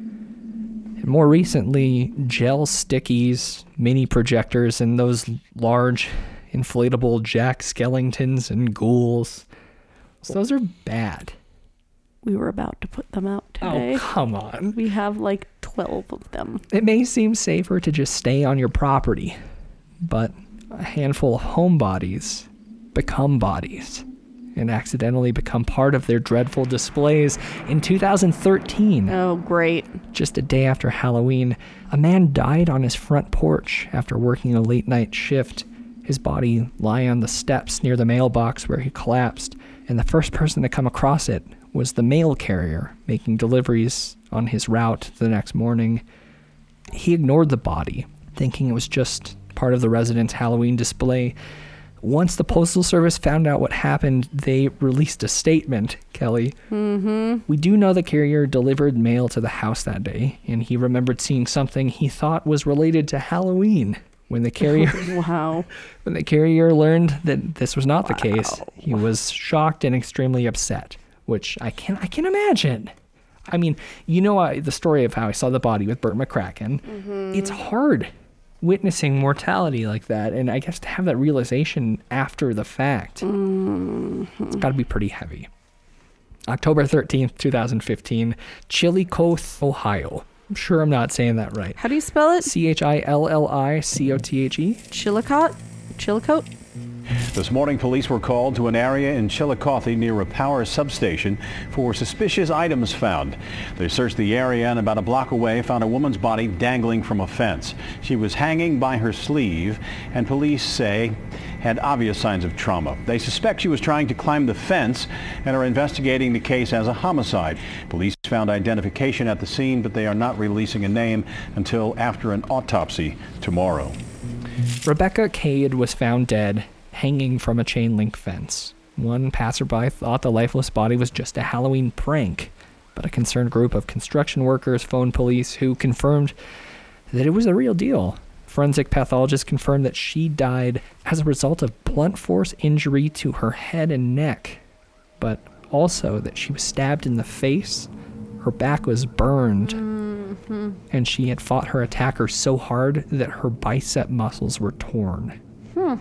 And more recently, gel stickies, mini projectors, and those large inflatable Jack Skellingtons and ghouls. So those are bad. We were about to put them out today. Oh, come on. We have like twelve of them. It may seem safer to just stay on your property, but a handful of homebodies become bodies. and accidentally become part of their dreadful displays. In two thousand thirteen, Oh, great. just a day after Halloween, a man died on his front porch after working a late-night shift. His body lay on the steps near the mailbox where he collapsed, and the first person to come across it was the mail carrier making deliveries on his route the next morning. He ignored the body, thinking it was just part of the residents' Halloween display. Once the Postal Service found out what happened, they released a statement, Kelly. Mm-hmm. We do know the carrier delivered mail to the house that day, and he remembered seeing something he thought was related to Halloween. When the carrier Wow. when the carrier learned that this was not Wow. the case, he was shocked and extremely upset, which I can I can imagine. I mean, you know uh, the story of how I saw the body with Burt McCracken. Mm-hmm. It's hard witnessing mortality like that, and I guess to have that realization after the fact, Mm-hmm. it's got to be pretty heavy. October thirteenth, twenty fifteen, Chillicothe, Ohio. I'm sure I'm not saying that right. How do you spell it? C H I L L I C O T H E. Chillicothe? Chillicothe? This morning, police were called to an area in Chillicothe near a power substation for suspicious items found. They searched the area and about a block away found a woman's body dangling from a fence. She was hanging by her sleeve and police say had obvious signs of trauma. They suspect she was trying to climb the fence and are investigating the case as a homicide. Police found identification at the scene, but they are not releasing a name until after an autopsy tomorrow. Rebecca Cade was found dead, hanging from a chain link fence. One passerby thought the lifeless body was just a Halloween prank, but a concerned group of construction workers phoned police who confirmed that it was a real deal. Forensic pathologists confirmed that she died as a result of blunt force injury to her head and neck, but also that she was stabbed in the face, her back was burned, Mm-hmm. and she had fought her attacker so hard that her bicep muscles were torn. Hmm.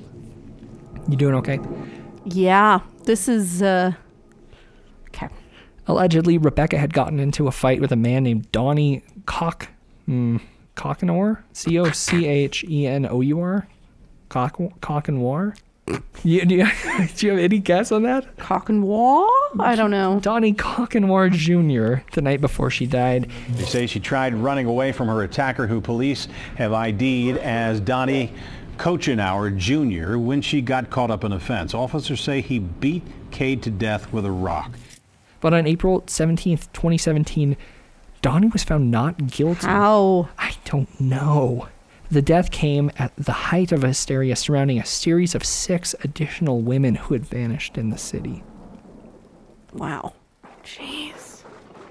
You doing okay? Yeah. This is, uh... Okay. Allegedly, Rebecca had gotten into a fight with a man named Donnie Cock... Hmm, Cockenor? C O C H E N O U R? Cock, Cockenwar? You, do, you, do you have any guess on that? Cockenwar? I don't know. Donnie Cockenwar Junior the night before she died. They say she tried running away from her attacker, who police have I D'd as Donnie Cochenauer Junior when she got caught up in a fence. Officers say he beat Cade to death with a rock. But on April seventeenth, twenty seventeen, Donnie was found not guilty. How? I don't know. The death came at the height of hysteria surrounding a series of six additional women who had vanished in the city. Wow. Jeez.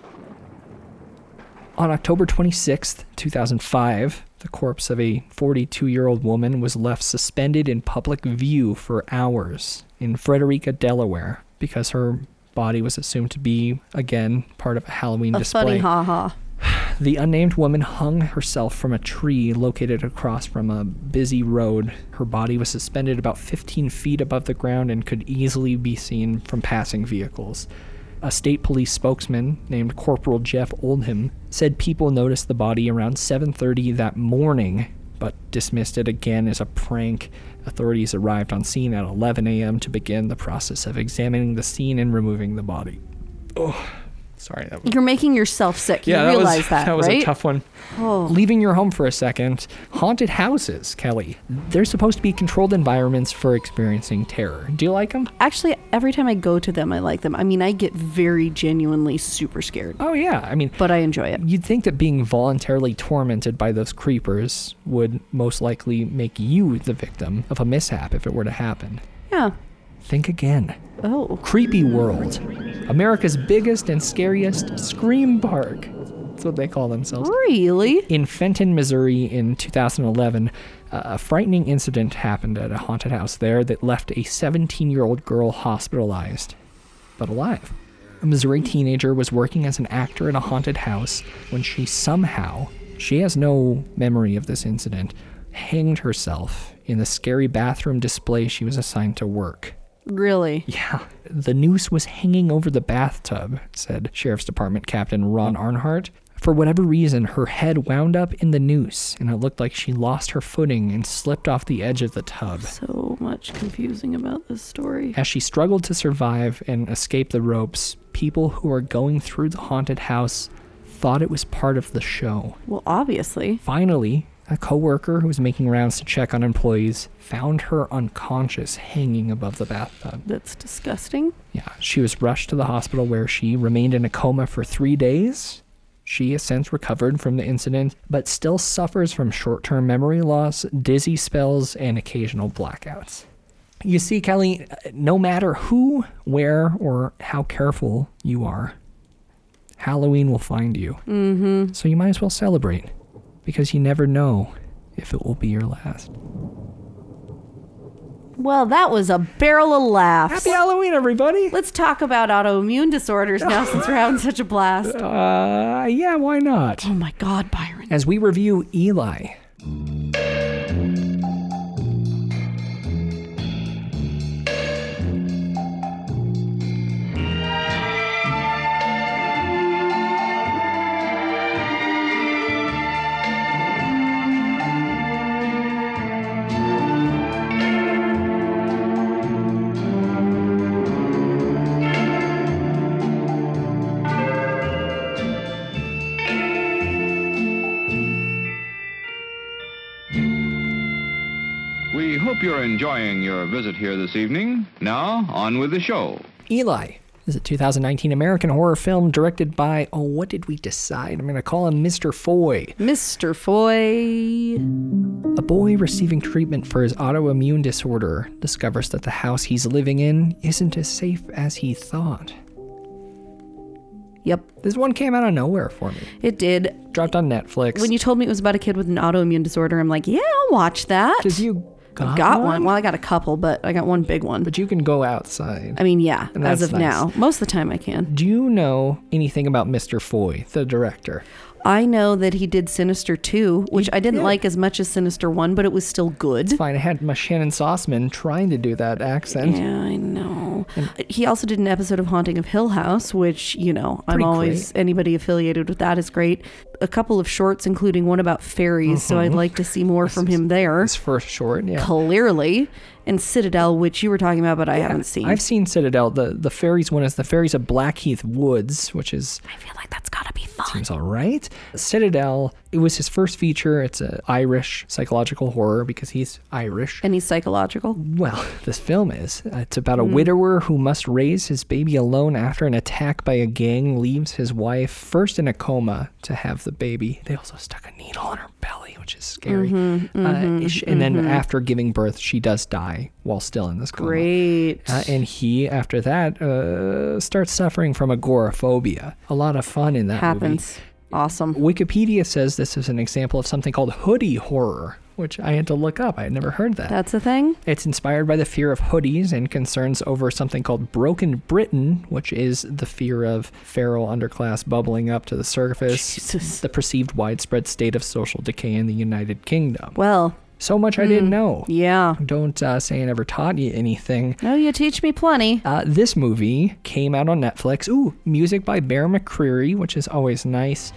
On October twenty-sixth, two thousand five, the corpse of a forty-two-year-old woman was left suspended in public view for hours in Frederica, Delaware, because her body was assumed to be, again, part of a Halloween A display. funny ha-ha. The unnamed woman hung herself from a tree located across from a busy road. Her body was suspended about fifteen feet above the ground and could easily be seen from passing vehicles. A state police spokesman named Corporal Jeff Oldham said people noticed the body around seven thirty that morning, but dismissed it again as a prank. Authorities arrived on scene at eleven a.m. to begin the process of examining the scene and removing the body. Oh, sorry. That was, You're making yourself sick. You yeah, that realize was, that, that was right? a tough one. Oh. Leaving your home for a second, haunted houses, Kelly. They're supposed to be controlled environments for experiencing terror. Do you like them? Actually, every time I go to them, I like them. I mean, I get very genuinely super scared. Oh, yeah. I mean, but I enjoy it. You'd think that being voluntarily tormented by those creepers would most likely make you the victim of a mishap if it were to happen. Yeah. Think again. Oh. Creepy World. America's biggest and scariest scream park. That's what they call themselves. Really? In Fenton, Missouri in two thousand eleven, uh, a frightening incident happened at a haunted house there that left a seventeen-year-old girl hospitalized, but alive. A Missouri teenager was working as an actor in a haunted house when she somehow, she has no memory of this incident, hanged herself in the scary bathroom display she was assigned to work. Really? Yeah. The noose was hanging over the bathtub, said Sheriff's Department Captain Ron Arnhart. For whatever reason, her head wound up in the noose, and it looked like she lost her footing and slipped off the edge of the tub. So much confusing about this story. As she struggled to survive and escape the ropes, people who were going through the haunted house thought it was part of the show. Well, obviously. Finally, a coworker who was making rounds to check on employees found her unconscious hanging above the bathtub. That's disgusting. Yeah, she was rushed to the hospital where she remained in a coma for three days. She has since recovered from the incident, but still suffers from short-term memory loss, dizzy spells, and occasional blackouts. You see, Kelly, no matter who, where, or how careful you are, Halloween will find you. Mm-hmm. So you might as well celebrate, because you never know if it will be your last. Well, that was a barrel of laughs. Happy Halloween, everybody! Let's talk about autoimmune disorders now since we're having such a blast. Uh, yeah, why not? Oh my God, Byron. As we review Eli. We hope you're enjoying your visit here this evening. Now, on with the show. Eli is a two thousand nineteen American horror film directed by, oh, what did we decide? I'm going to call him Mister Foy. Mister Foy. A boy receiving treatment for his autoimmune disorder discovers that the house he's living in isn't as safe as he thought. Yep. This one came out of nowhere for me. It did. Dropped on Netflix. When you told me it was about a kid with an autoimmune disorder, I'm like, yeah, I'll watch that. Because you got, I've got one? one. Well, I got a couple, but I got one big one. But you can go outside. I mean, yeah, And as that's of nice. now. Most of the time I can. Do you know anything about Mister Foy, the director? I know that he did Sinister two, which He I didn't did. like as much as Sinister one, but it was still good. It's fine. I had my Shannon Sauceman trying to do that accent. Yeah, I know. He also did an episode of Haunting of Hill House, which, you know, I'm Pretty always, great. anybody affiliated with that is great. A couple of shorts, including one about fairies, so I'd like to see more from him there. His first short, yeah. Clearly. And Citadel, which you were talking about, but I Yeah, haven't seen. I've seen Citadel. The the fairies one is the Fairies of Blackheath Woods, which is I feel like that's gotta be fun. seems all right. Citadel, it was his first feature. It's a Irish psychological horror because he's Irish. And he's psychological. Well, this film is. It's about a widower who must raise his baby alone after an attack by a gang leaves his wife first in a coma to have the baby. They also stuck a needle in her belly, which is scary. Mm-hmm, uh, mm-hmm, ish- and then mm-hmm. after giving birth, she does die while still in this coma. Great. Uh, and he, after that, uh, starts suffering from agoraphobia. A lot of fun in that Happens. movie. Awesome. Wikipedia says this is an example of something called hoodie horror, which I had to look up. I had never heard that. That's a thing? It's inspired by the fear of hoodies and concerns over something called Broken Britain, which is the fear of feral underclass bubbling up to the surface, Jesus. the perceived widespread state of social decay in the United Kingdom. Well, So much I didn't know. yeah. Don't uh, say I never taught you anything. Oh, you teach me plenty. Uh, this movie came out on Netflix. Ooh, music by Bear McCreary, which is always nice.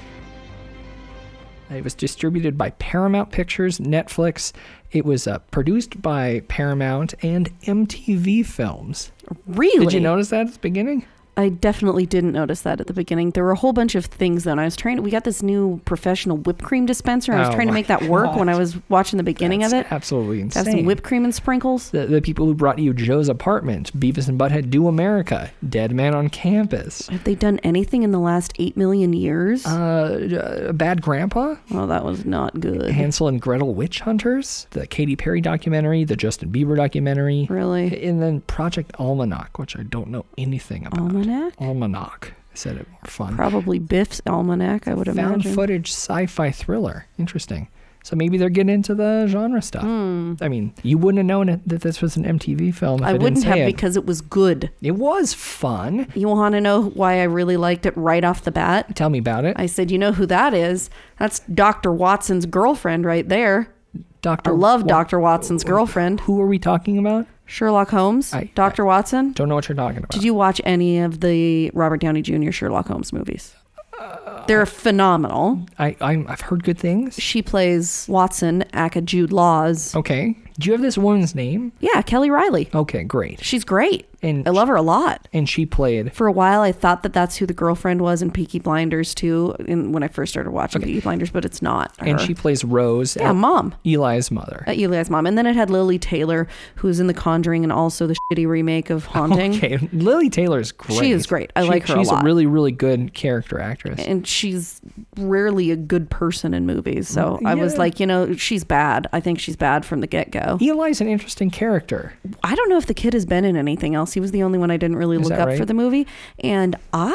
It was distributed by Paramount Pictures, Netflix. It was uh, produced by Paramount and M T V Films. Really? Did you notice that at the beginning? I definitely didn't notice that at the beginning. There were a whole bunch of things though. And I was trying to, we got this new professional whipped cream dispenser. And I was Oh trying to my make that work when I God. was watching the beginning That's of it. absolutely Have some insane. whipped cream and sprinkles. The, the people who brought you Joe's Apartment, Beavis and Butthead Do America, Dead Man on Campus, Have they done anything in the last eight million years? uh, uh, Bad Grandpa, oh, that was not good. Hansel and Gretel Witch Hunters, the Katy Perry documentary, the Justin Bieber documentary. Really? And then Project Almanac, which I don't know anything about. Almanac? Almanac. I said it more fun. Probably Biff's Almanac, I would Found imagine. footage sci-fi thriller. Interesting. So maybe they're getting into the genre stuff. I mean, you wouldn't have known it, that this was an M T V film if I, I didn't wouldn't say have it. because it was good. It was fun. You want to know why I really liked it right off the bat? Tell me about it. I said, you know who that is? That's Doctor Watson's girlfriend right there. Doctor I love Wa- Doctor Watson's girlfriend. Who are we talking about? Sherlock Holmes. I- Doctor Watson. Don't know what you're talking about. Did you watch any of the Robert Downey Junior Sherlock Holmes movies? They're phenomenal. I, I I've heard good things. She plays Watson, aka Jude Law's. Okay. Do you have this woman's name? Yeah, Kelly Riley. Okay, great. She's great. And I love her a lot. And she played... For a while, I thought that that's who the girlfriend was in Peaky Blinders, too, in, when I first started watching okay. Peaky Blinders, but it's not her. And she plays Rose. Yeah, mom. Eli's mother. Uh, Eli's mom. And then it had Lily Taylor, who's in The Conjuring and also the shitty remake of Haunting. Okay, Lily Taylor is great. She is great. I she, like her a lot. She's a really, really good character actress. And she's rarely a good person in movies. So yeah. I was like, you know, she's bad. I think she's bad from the get-go. Eli's an interesting character. I don't know if the kid has been in anything else. He was the only one I didn't really Is look up right? for the movie. And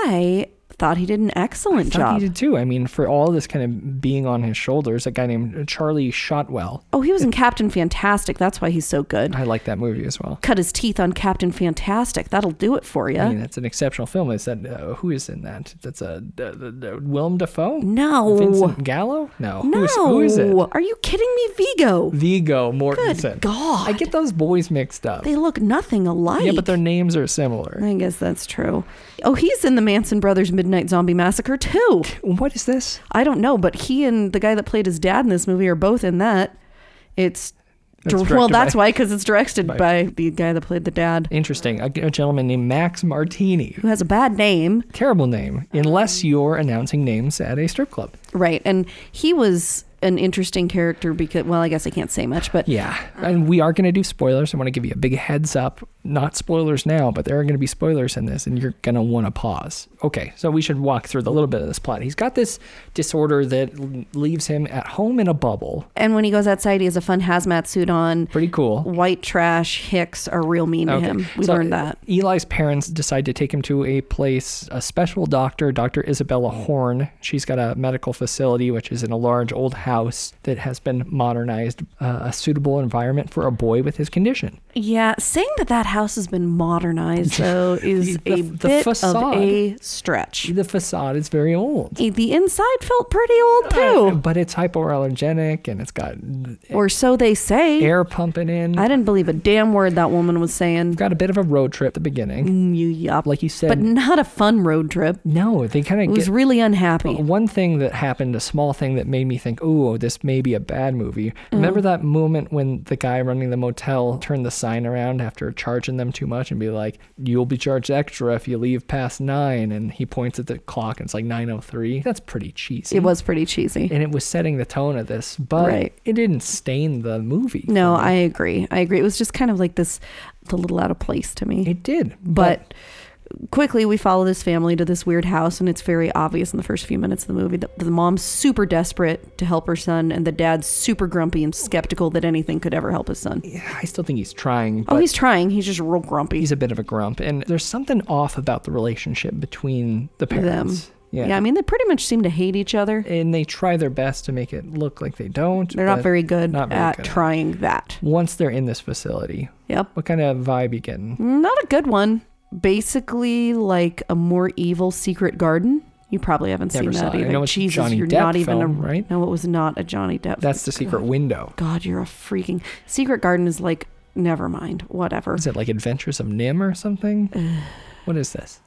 I thought he did an excellent I thought job. He did too. I mean, for all this kind of being on his shoulders, a guy named Charlie Shotwell. Oh, he was in Captain Fantastic. That's why he's so good. I like that movie as well. Cut his teeth on Captain Fantastic. That'll do it for you. I mean, that's an exceptional film. Is that uh, who is in that? That's a uh, uh, Willem Dafoe? No. Vincent Gallo? No. No. Who is, who is it? Are you kidding me? Viggo. Viggo Mortensen. Good God. I get those boys mixed up. They look nothing alike. Yeah, but their names are similar. I guess that's true. Oh, he's in the Manson Brothers Midnight Zombie Massacre too. What is this? I don't know, but he and the guy that played his dad in this movie are both in that. It's That's well, that's by, why, because it's directed by, by the guy that played the dad. Interesting. A, a gentleman named Max Martini. Who has a bad name. Terrible name, unless you're announcing names at a strip club. Right, and he was an interesting character because, well, I guess I can't say much, but... Yeah, and we are going to do spoilers. I want to give you a big heads up. Not spoilers now, but there are going to be spoilers in this, and you're going to want to pause. Okay, so we should walk through the little bit of this plot. He's got this disorder that leaves him at home in a bubble. And when he goes outside, he has a fun hazmat suit on. Pretty cool. White trash hicks are real mean to okay. him. We so learned that. Eli's parents decide to take him to a place, a special doctor, Doctor Isabella Horn. She's got a medical facility, which is in a large old house that has been modernized, uh, a suitable environment for a boy with his condition. Yeah, saying that that house has been modernized, though, is the, a the bit facade, of a stretch. The facade is very old. The inside felt pretty old, too. Uh, but it's hypoallergenic, and it's got... Or so they say. Air pumping in. I didn't believe a damn word that woman was saying. Got a bit of a road trip at the beginning. Mm, you yup. Like you said. But not a fun road trip. No, they kind of It was really unhappy. One thing that happened, a small thing that made me think, oh, this may be a bad movie. Mm. Remember that moment when the guy running the motel turned the sign around after charging them too much and be like, you'll be charged extra if you leave past nine, and he points at the clock and it's like nine oh three. That's pretty cheesy. It was pretty cheesy. And it was setting the tone of this, but right. it didn't stain the movie. No, I agree. I agree. It was just kind of like this, a little out of place to me. It did. But... but quickly, we follow this family to this weird house, and it's very obvious in the first few minutes of the movie that the mom's super desperate to help her son, and the dad's super grumpy and skeptical that anything could ever help his son. Yeah, I still think he's trying. Oh, he's trying. He's just real grumpy. He's a bit of a grump, and there's something off about the relationship between the parents. Them. Yeah. yeah, I mean, they pretty much seem to hate each other. And they try their best to make it look like they don't. They're not very good not very at good trying at that. Once they're in this facility. Yep. What kind of vibe you getting? Not a good one. Basically like a more evil Secret Garden. You probably haven't Never seen that saw it. either. I know it's Jesus, Johnny you're Depp not even film, a, right? No, it was not a Johnny Depp. That's The Secret God. Window. God, you're a freaking... Secret Garden is like, never mind, whatever. Is it like Adventures of Nim or something? What is this?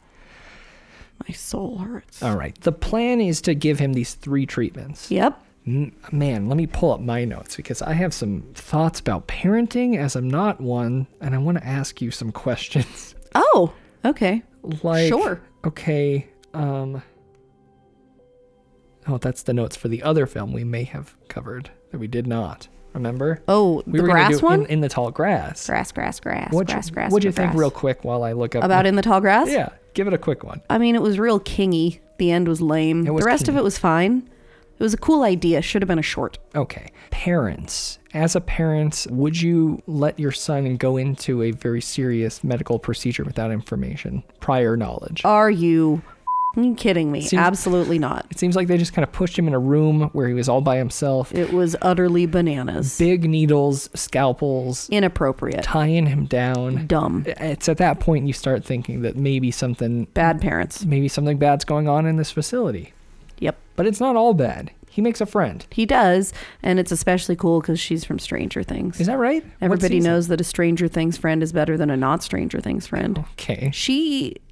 My soul hurts. All right. The plan is to give him these three treatments. Yep. Man, let me pull up my notes because I have some thoughts about parenting as I'm not one, and I want to ask you some questions. Oh, okay. Like, sure. Okay. Um. Oh, that's the notes for the other film we may have covered that we did not. Remember? Oh, we the were grass do one? In, in the Tall Grass. Grass, grass, grass, what'd grass, you, grass. What'd you grass. think real quick while I look up? About my, In the Tall Grass? Yeah. Give it a quick one. I mean, it was real kingy. The end was lame. It was the rest kingy. of it was fine. It was a cool idea. Should have been a short. Okay. Parents. As a parent, would you let your son go into a very serious medical procedure without information, prior knowledge? Are you f***ing kidding me? Seems, Absolutely not. It seems like they just kind of pushed him in a room where he was all by himself. It was utterly bananas. Big needles, scalpels. Inappropriate. Tying him down. Dumb. It's at that point you start thinking that maybe something... Bad parents. Maybe something bad's going on in this facility. Yep. But it's not all bad. He makes a friend. He does, and it's especially cool because she's from Stranger Things. Is that right? Everybody knows that a Stranger Things friend is better than a not Stranger Things friend. Okay. She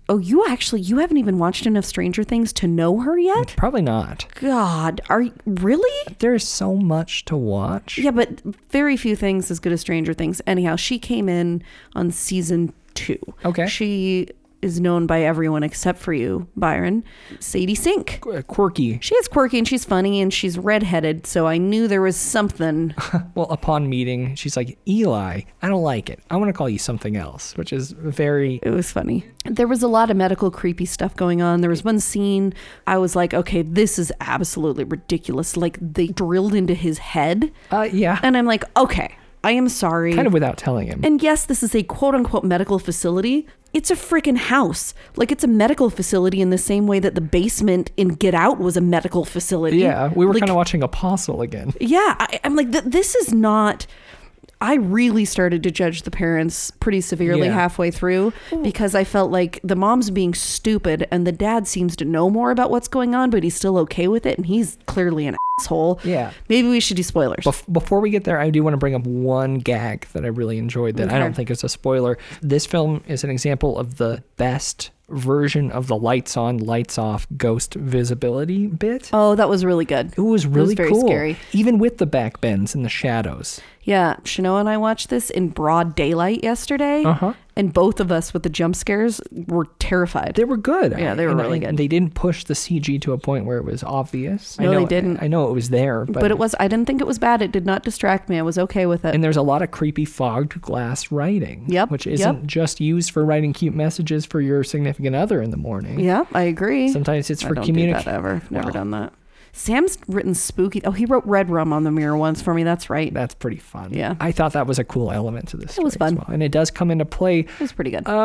Oh, you actually, you haven't even watched enough Stranger Things to know her yet? Probably not. God, are you, really? There's so much to watch. Yeah, but very few things as good as Stranger Things. Anyhow, she came in on season two. Okay. She is known by everyone except for you, Byron. Sadie Sink. Qu- Quirky. She is quirky and she's funny and she's redheaded, so I knew there was something. Well, upon meeting, she's like, Eli, I don't like it. I want to call you something else, which is very... It was funny. There was a lot of medical creepy stuff going on. There was one scene I was like, okay, this is absolutely ridiculous. Like they drilled into his head. Uh, yeah. And I'm like, okay, I am sorry. Kind of without telling him. And yes, this is a quote unquote medical facility. It's a freaking house. Like it's a medical facility in the same way that the basement in Get Out was a medical facility. Yeah, we were like, kind of watching Apostle again. Yeah, I, I'm like, th- this is not... I really started to judge the parents pretty severely Yeah. halfway through because I felt like the mom's being stupid and the dad seems to know more about what's going on, but he's still okay with it. And he's clearly an asshole. Yeah. Maybe we should do spoilers. Bef- before we get there, I do want to bring up one gag that I really enjoyed that I Okay. don't think is a spoiler. This film is an example of the best version of the lights on, lights off ghost visibility bit. Oh, that was really good. It was really very cool. scary. Even with the back bends and the shadows. Yeah, Shanoa and I watched this in broad daylight yesterday, Uh-huh. and both of us with the jump scares were terrified. They were good. Yeah, they were And- really and good. They didn't push the C G to a point where it was obvious. No, I know, they didn't. I know it was there, but, but it was, I didn't think it was bad. It did not distract me. I was okay with it. And there's a lot of creepy fogged glass writing. Yep, Which isn't yep. just used for writing cute messages for your significant other in the morning. Yeah, I agree. Sometimes it's I for don't communication. do that ever. I've never Well, done that. Sam's written spooky. Oh, he wrote Red Rum on the mirror once for me. That's right. That's pretty fun. Yeah. I thought that was a cool element to this. It was story as fun. well. And it does come into play. It was pretty good.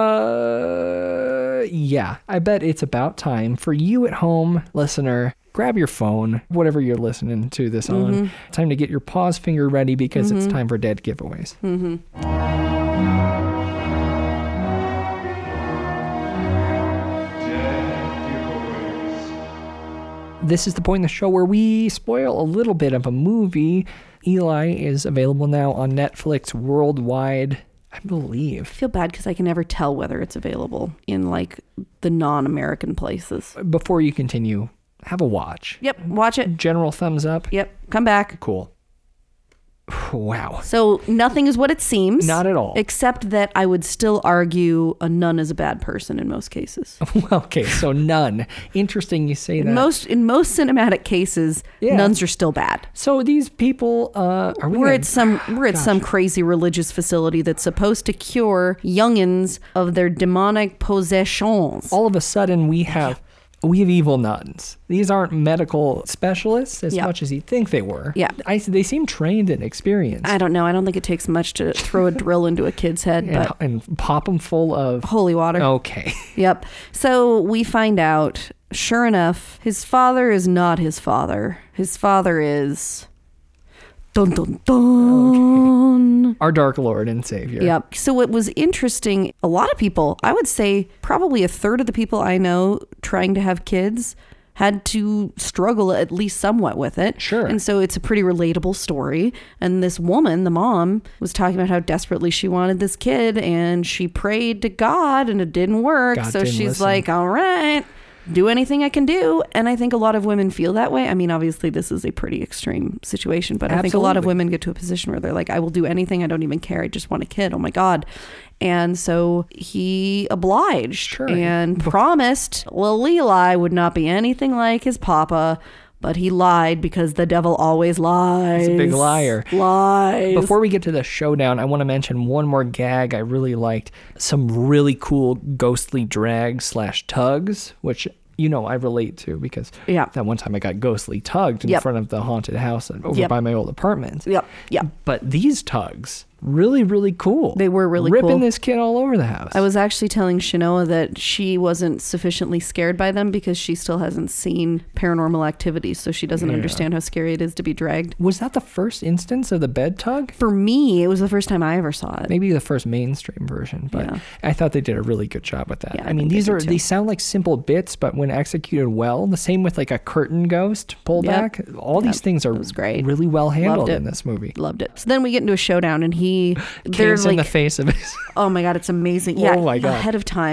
Uh, yeah. I bet it's about time for you at home, listener. Grab your phone, whatever you're listening to this on. Mm-hmm. Time to get your pause finger ready because it's time for dead giveaways. Mm-hmm. This is the point in the show where we spoil a little bit of a movie. Eli is available now on Netflix worldwide, I believe. I feel bad because I can never tell whether it's available in like the non-American places. Before you continue, have a watch. Yep, watch it. General thumbs up. Yep, come back. Cool. Wow. So nothing is what it seems. Not at all. Except that I would still argue a nun is a bad person in most cases. Okay, so none. Interesting you say that. In most in most cinematic cases, Yeah. nuns are still bad. So these people, uh, are we We're gonna- at some we're at some crazy religious facility that's supposed to cure youngins of their demonic possessions. all of a sudden we have we have evil nuns. These aren't medical specialists as Yeah. much as you'd think they were. Yeah. I, they seem trained and experienced. I don't know. I don't think it takes much to throw a drill into a kid's head, and, but and pop them full of holy water. Okay. Yep. So we find out, sure enough, his father is not his father. His father is dun dun dun. Our Dark Lord and Savior. Yep. So it was interesting. A lot of people, I would say probably a third of the people I know trying to have kids had to struggle at least somewhat with it. Sure. And so it's a pretty relatable story. And this woman, the mom, was talking about how desperately she wanted this kid and she prayed to God and it didn't work. God so didn't she's listen. like, all right, do anything I can do. And I think a lot of women feel that way. I mean, obviously this is a pretty extreme situation, but I think a lot of Absolutely. women get to a position where they're like, I will do anything. I don't even care. I just want a kid. Oh my God. And so he obliged Sure. and promised little Eli would not be anything like his papa, but he lied because the devil always lies. He's a big liar. Lies. Before we get to the showdown, I want to mention one more gag I really liked. Some really cool ghostly drags slash tugs, which you know I relate to because Yeah. that one time I got ghostly tugged in Yep. front of the haunted house over Yep. by my old apartment. Yep. Yep. But these tugs, really, really cool. They were really Ripping cool. this kid all over the house. I was actually telling Shanoa that she wasn't sufficiently scared by them because she still hasn't seen Paranormal Activity, so she doesn't Yeah. understand how scary it is to be dragged. Was that the first instance of the bed tug? For me, it was the first time I ever saw it. Maybe the first mainstream version, but Yeah. I thought they did a really good job with that. Yeah, I I mean, think they these did are too. these sound like simple bits, but when executed well, the same with like a curtain ghost pullback. All these Yep. things are It was great. really well handled Loved it. in this movie. Loved it. So then we get into a showdown, and he Caves they're in like, the face of his. oh my God, it's amazing. Yeah, Oh my God. ahead of time,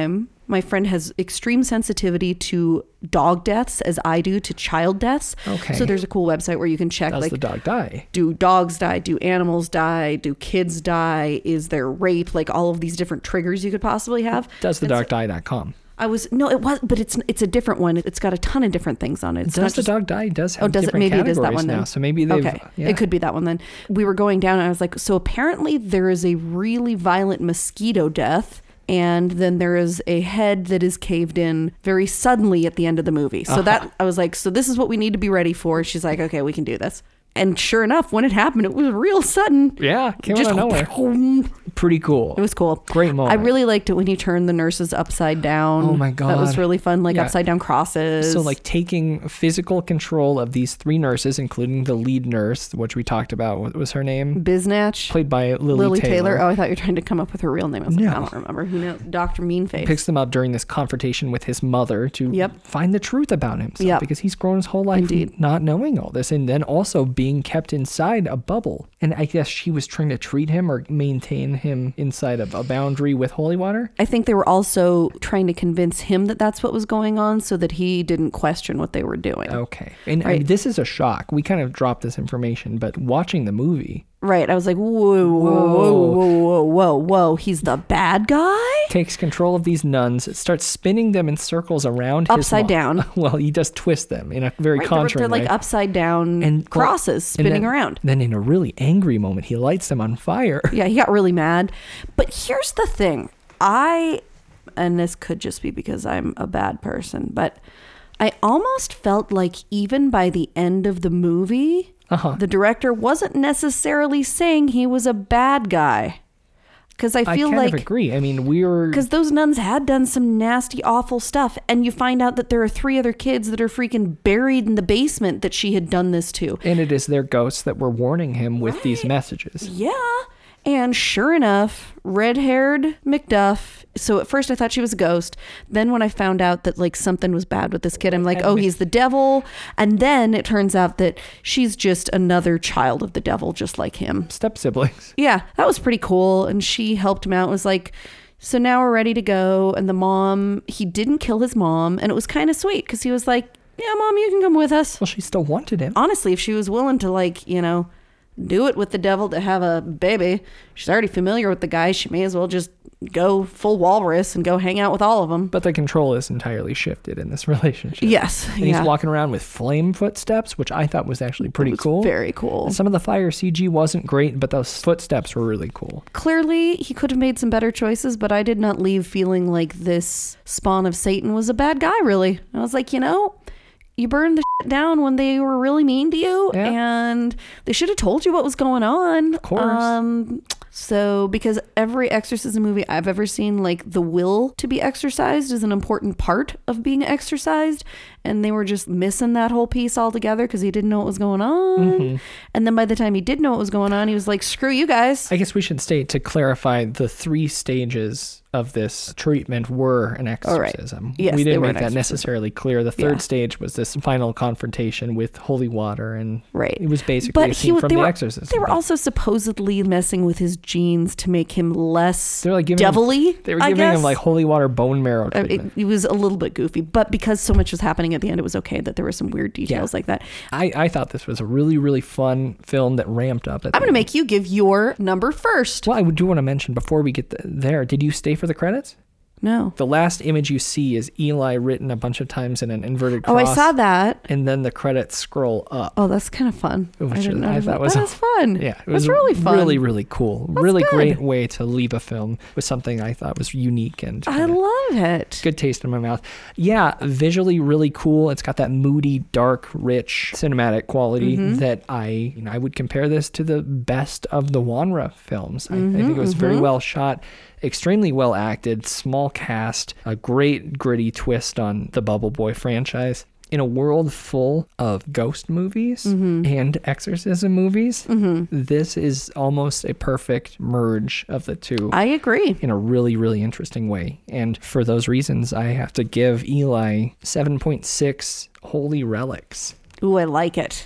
My friend has extreme sensitivity to dog deaths as I do to child deaths. Okay. So there's a cool website where you can check, Does like, the dog die? Do dogs die? Do animals die? Do kids die? Is there rape? Like all of these different triggers you could possibly have. Does the dog die dot com. I was no, it was, but it's it's a different one. It's got a ton of different things on it. It's Does not the just, dog die? It does have oh, does it? different Maybe it is that categories one now. then. So maybe they've. Okay, Yeah. it could be that one then. We were going down, and I was like, so apparently there is a really violent mosquito death. And then there is a head that is caved in very suddenly at the end of the movie. So Uh-huh. that I was like, so this is what we need to be ready for. She's like, okay, we can do this. And sure enough, when it happened, it was real sudden. Yeah, came Just out of nowhere. boom. Pretty cool. It was cool. Great moment. I really liked it when he turned the nurses upside down. Oh my That was God. really fun, like Yeah. upside down crosses. So like taking physical control of these three nurses, including the lead nurse, which we talked about. What was her name? Biznatch. Played by Lily, Lily Taylor. Taylor. Oh, I thought you were trying to come up with her real name. I was like, No. I don't remember. Who knows? Doctor Meanface. Picks them up during this confrontation with his mother to Yep. find the truth about himself Yep. because he's grown his whole life Indeed. not knowing all this and then also being kept inside a bubble. And I guess she was trying to treat him or maintain him inside of a boundary with holy water. I think they were also trying to convince him that that's what was going on so that he didn't question what they were doing. Okay. And Right. I, this is a shock. We kind of dropped this information, but watching the movie Right. I was like, whoa, whoa, whoa, whoa, whoa, whoa, whoa. He's the bad guy? takes control of these nuns, starts spinning them in circles around his Upside mo- down. Well, he does twist them in a very Right, they're, conjuring they're like way. upside down And crosses and spinning then- around. Then in a really angry moment, he lights them on fire. Yeah, he got really mad. But here's the thing. I, and this could just be because I'm a bad person, but I almost felt like even by the end of the movie, Uh-huh. the director wasn't necessarily saying he was a bad guy. Because I I feel kind like... of agree. I mean, we were... Because those nuns had done some nasty, awful stuff. And you find out that there are three other kids that are freaking buried in the basement that she had done this to. And it is their ghosts that were warning him with these messages. Yeah. And sure enough, red-haired McDuff. So at first I thought she was a ghost. Then when I found out that like something was bad with this kid, I'm like, oh, he's the devil. And then it turns out that she's just another child of the devil, just like him. Step siblings. Yeah, that was pretty cool. And she helped him out. It was like, so now we're ready to go. And the mom, he didn't kill his mom. And it was kind of sweet because he was like, yeah, Mom, you can come with us. Well, she still wanted him. Honestly, if she was willing to like, you know, do it with the devil to have a baby, she's already familiar with the guy. She may as well just go full walrus and go hang out with all of them. But the control is entirely shifted in this relationship. Yes. And yeah. he's walking around with flame footsteps, which I thought was actually pretty was cool. very cool. And some of the fire C G wasn't great, but those footsteps were really cool. Clearly, he could have made some better choices, but I did not leave feeling like this spawn of Satan was a bad guy, really. I was like, you know, you burned the shit down when they were really mean to you, Yeah. and they should have told you what was going on. Of course. Um, so, because every exorcism movie I've ever seen, like the will to be exorcised is an important part of being exorcised, and they were just missing that whole piece altogether because he didn't know what was going on. Mm-hmm. And then by the time he did know what was going on, he was like, screw you guys. I guess we should state to clarify the three stages of this treatment were an exorcism. Yes, we they didn't were make an that exorcism. necessarily clear. The third Yeah. stage was this final confrontation with holy water, and Right. it was basically a he scene w- from they The were, Exorcist. They were but also supposedly messing with his genes to make him less they're like giving devilly. Him, they were I giving him guess. like holy water bone marrow Uh, treatment. It, it was a little bit goofy, but because so much was happening at the end, it was okay that there were some weird details Yeah. like that. I, I thought this was a really, really fun film that ramped up. At I'm going to make you give your number first. Well, I do want to mention before we get th- there, did you stay for the credits? No. The last image you see is Eli written a bunch of times in an inverted Oh, cross. I saw that. And then the credits scroll up. Oh, that's kind of fun. Which I didn't is- I notice thought that. was- That was fun. Yeah, it That's was really fun. Really, really cool. That's really good. great way to leave a film with something I thought was unique and I kinda love it. good taste in my mouth. Yeah, visually really cool. It's got that moody, dark, rich cinematic quality Mm-hmm. that I, you know, I would compare this to the best of the Wanra films. I, Mm-hmm, I think it was very well shot, extremely well acted, small cast, a great gritty twist on the Bubble Boy franchise. In a world full of ghost movies Mm-hmm. and exorcism movies, this is almost a perfect merge of the two I agree. in a really, really interesting way. And for those reasons, I have to give Eli seven point six holy relics. Ooh, I like it.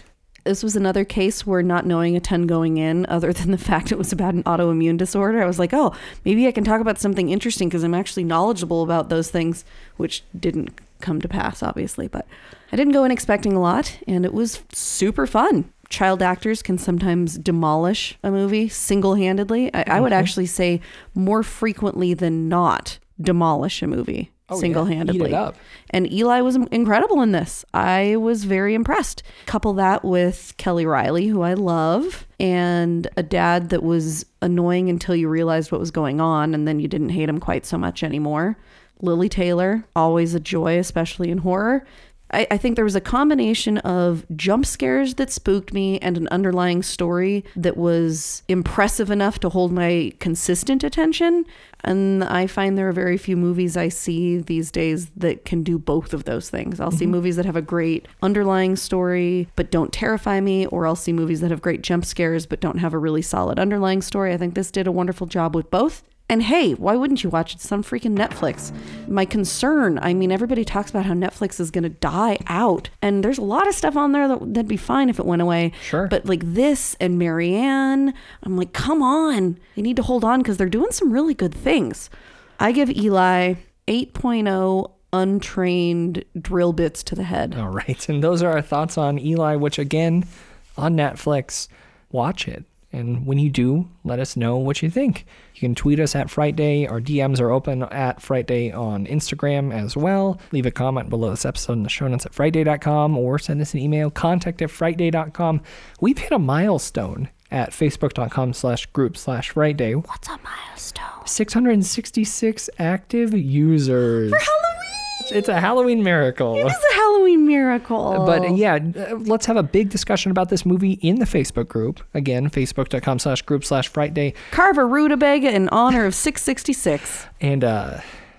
This was another case where not knowing a ton going in, other than the fact it was about an autoimmune disorder, I was like, oh, maybe I can talk about something interesting because I'm actually knowledgeable about those things, which didn't come to pass, obviously. But I didn't go in expecting a lot, and it was super fun. Child actors can sometimes demolish a movie single-handedly. I, I would actually say more frequently than not demolish a movie. Oh, single-handedly. Yeah. Eat it up. And Eli was incredible in this. I was very impressed. Couple that with Kelly Riley, who I love, and a dad that was annoying until you realized what was going on, and then you didn't hate him quite so much anymore. Lily Taylor, always a joy, especially in horror. I, I think there was a combination of jump scares that spooked me and an underlying story that was impressive enough to hold my consistent attention. And I find there are very few movies I see these days that can do both of those things. I'll mm-hmm. see movies that have a great underlying story but don't terrify me, or I'll see movies that have great jump scares but don't have a really solid underlying story. I think this did a wonderful job with both. And hey, why wouldn't you watch it? It's on freaking Netflix. My concern, I mean, everybody talks about how Netflix is going to die out. And there's a lot of stuff on there that, that'd be fine if it went away. Sure. But like this and Marianne, I'm like, come on. They need to hold on because they're doing some really good things. I give Eli eight point oh untrained drill bits to the head. All right. And those are our thoughts on Eli, which again, on Netflix, watch it. And when you do, let us know what you think. You can tweet us at Fright Day. Our D Ms are open at Fright Day on Instagram as well. Leave a comment below this episode in the show notes at fright day dot com or send us an email, contact at fright day dot com. We've hit a milestone at facebook dot com slash group slash Fright Day. What's a milestone? six hundred sixty-six active users. For Halloween! It's a Halloween miracle. It is a Halloween miracle. But yeah, let's have a big discussion about this movie in the Facebook group. Again, facebook dot com slash group slash Fright Day. Carve a rutabaga in honor of six sixty-six. And uh,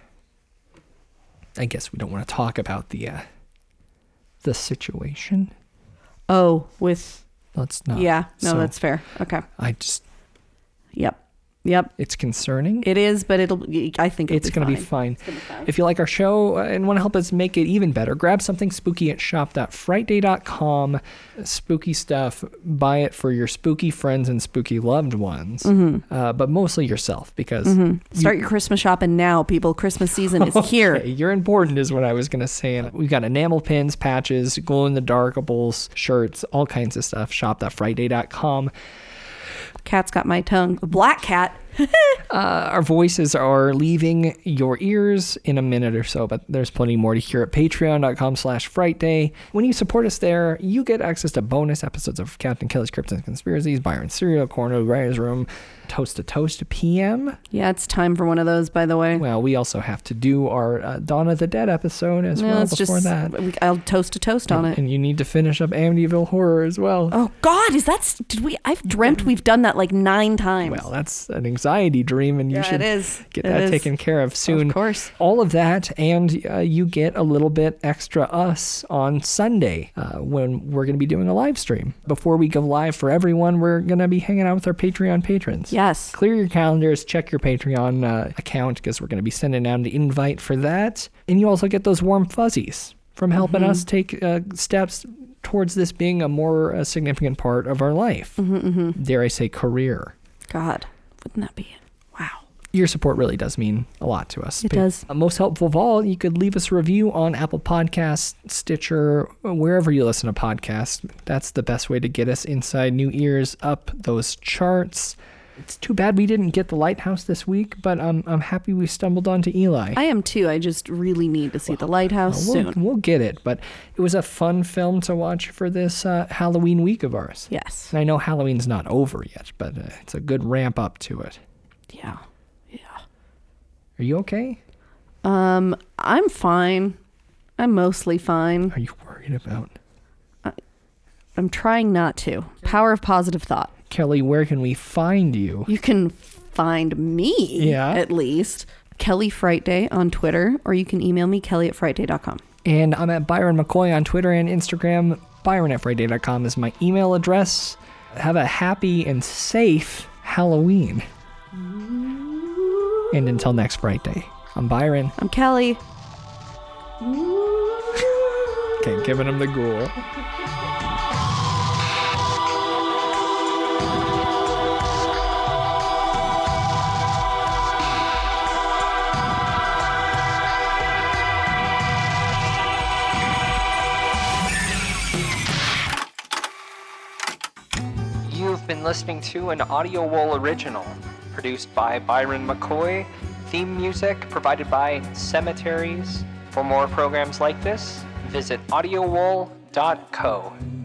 I guess we don't want to talk about the uh, the situation. Oh, with... Let's not. Yeah, no, So that's fair. Okay. I just... Yep. Yep. It's concerning. It is, but it'll. I think it'll it's be going to fine. be fine. It's gonna be fine. If you like our show and want to help us make it even better, grab something spooky at shop dot fright day dot com. Spooky stuff. Buy it for your spooky friends and spooky loved ones, mm-hmm. uh, but mostly yourself because... Mm-hmm. Start you, your Christmas shopping now, people. Christmas season is okay, here. You're important is what I was going to say. And we've got enamel pins, patches, glow-in-the-darkables, shirts, all kinds of stuff. shop dot fright day dot com. Cat's got my tongue. A black cat. uh, our voices are leaving your ears in a minute or so, but there's plenty more to hear at patreon dot com slash fright day. When you support us there, you get access to bonus episodes of Captain Kelly's Crypts and Conspiracies, Byron's Serial Corner, Writer's Room, Toast to Toast P M. Yeah, it's time for one of those, by the way. Well, we also have to do our uh, Dawn of the Dead episode as no, well it's before just, that. I'll toast to toast on and, it. And you need to finish up Amityville Horror as well. Oh, God, is that... Did we... I've dreamt we've done that like nine times. Well, that's an anxiety dream, and you yeah, should it is. get it that is. taken care of soon. Of course. All of that, and uh, you get a little bit extra us on Sunday uh, when we're going to be doing a live stream. Before we go live for everyone, we're going to be hanging out with our Patreon patrons. Yes. Clear your calendars, check your Patreon uh, account, because we're going to be sending out an invite for that. And you also get those warm fuzzies from helping mm-hmm. us take uh, steps towards this being a more uh, significant part of our life. Mm-hmm, mm-hmm. Dare I say career. God, wouldn't that be it? Wow. Your support really does mean a lot to us. It but, does. Uh, most helpful of all, you could leave us a review on Apple Podcasts, Stitcher, wherever you listen to podcasts. That's the best way to get us inside new ears, up those charts. It's too bad we didn't get The Lighthouse this week, but um, I'm happy we stumbled onto Eli. I am too. I just really need to see well, The Lighthouse uh, we'll, soon. We'll get it, but it was a fun film to watch for this uh, Halloween week of ours. Yes. And I know Halloween's not over yet, but uh, it's a good ramp up to it. Yeah. Yeah. Are you okay? Um, I'm fine. I'm mostly fine. Are you worried about? I, I'm trying not to. Power of positive thought. Kelly, where can we find you? You can find me, yeah. at least. Kelly Fright Day on Twitter, or you can email me, kelly at fright day dot com. And I'm at Byron McCoy on Twitter and Instagram. Byron at fright day dot com is my email address. Have a happy and safe Halloween. And until next Fright Day, I'm Byron. I'm Kelly. Okay, giving him the ghoul. listening to an Audio Wool original, produced by Byron McCoy, theme music provided by Cemeteries. For more programs like this, visit audio wool dot co.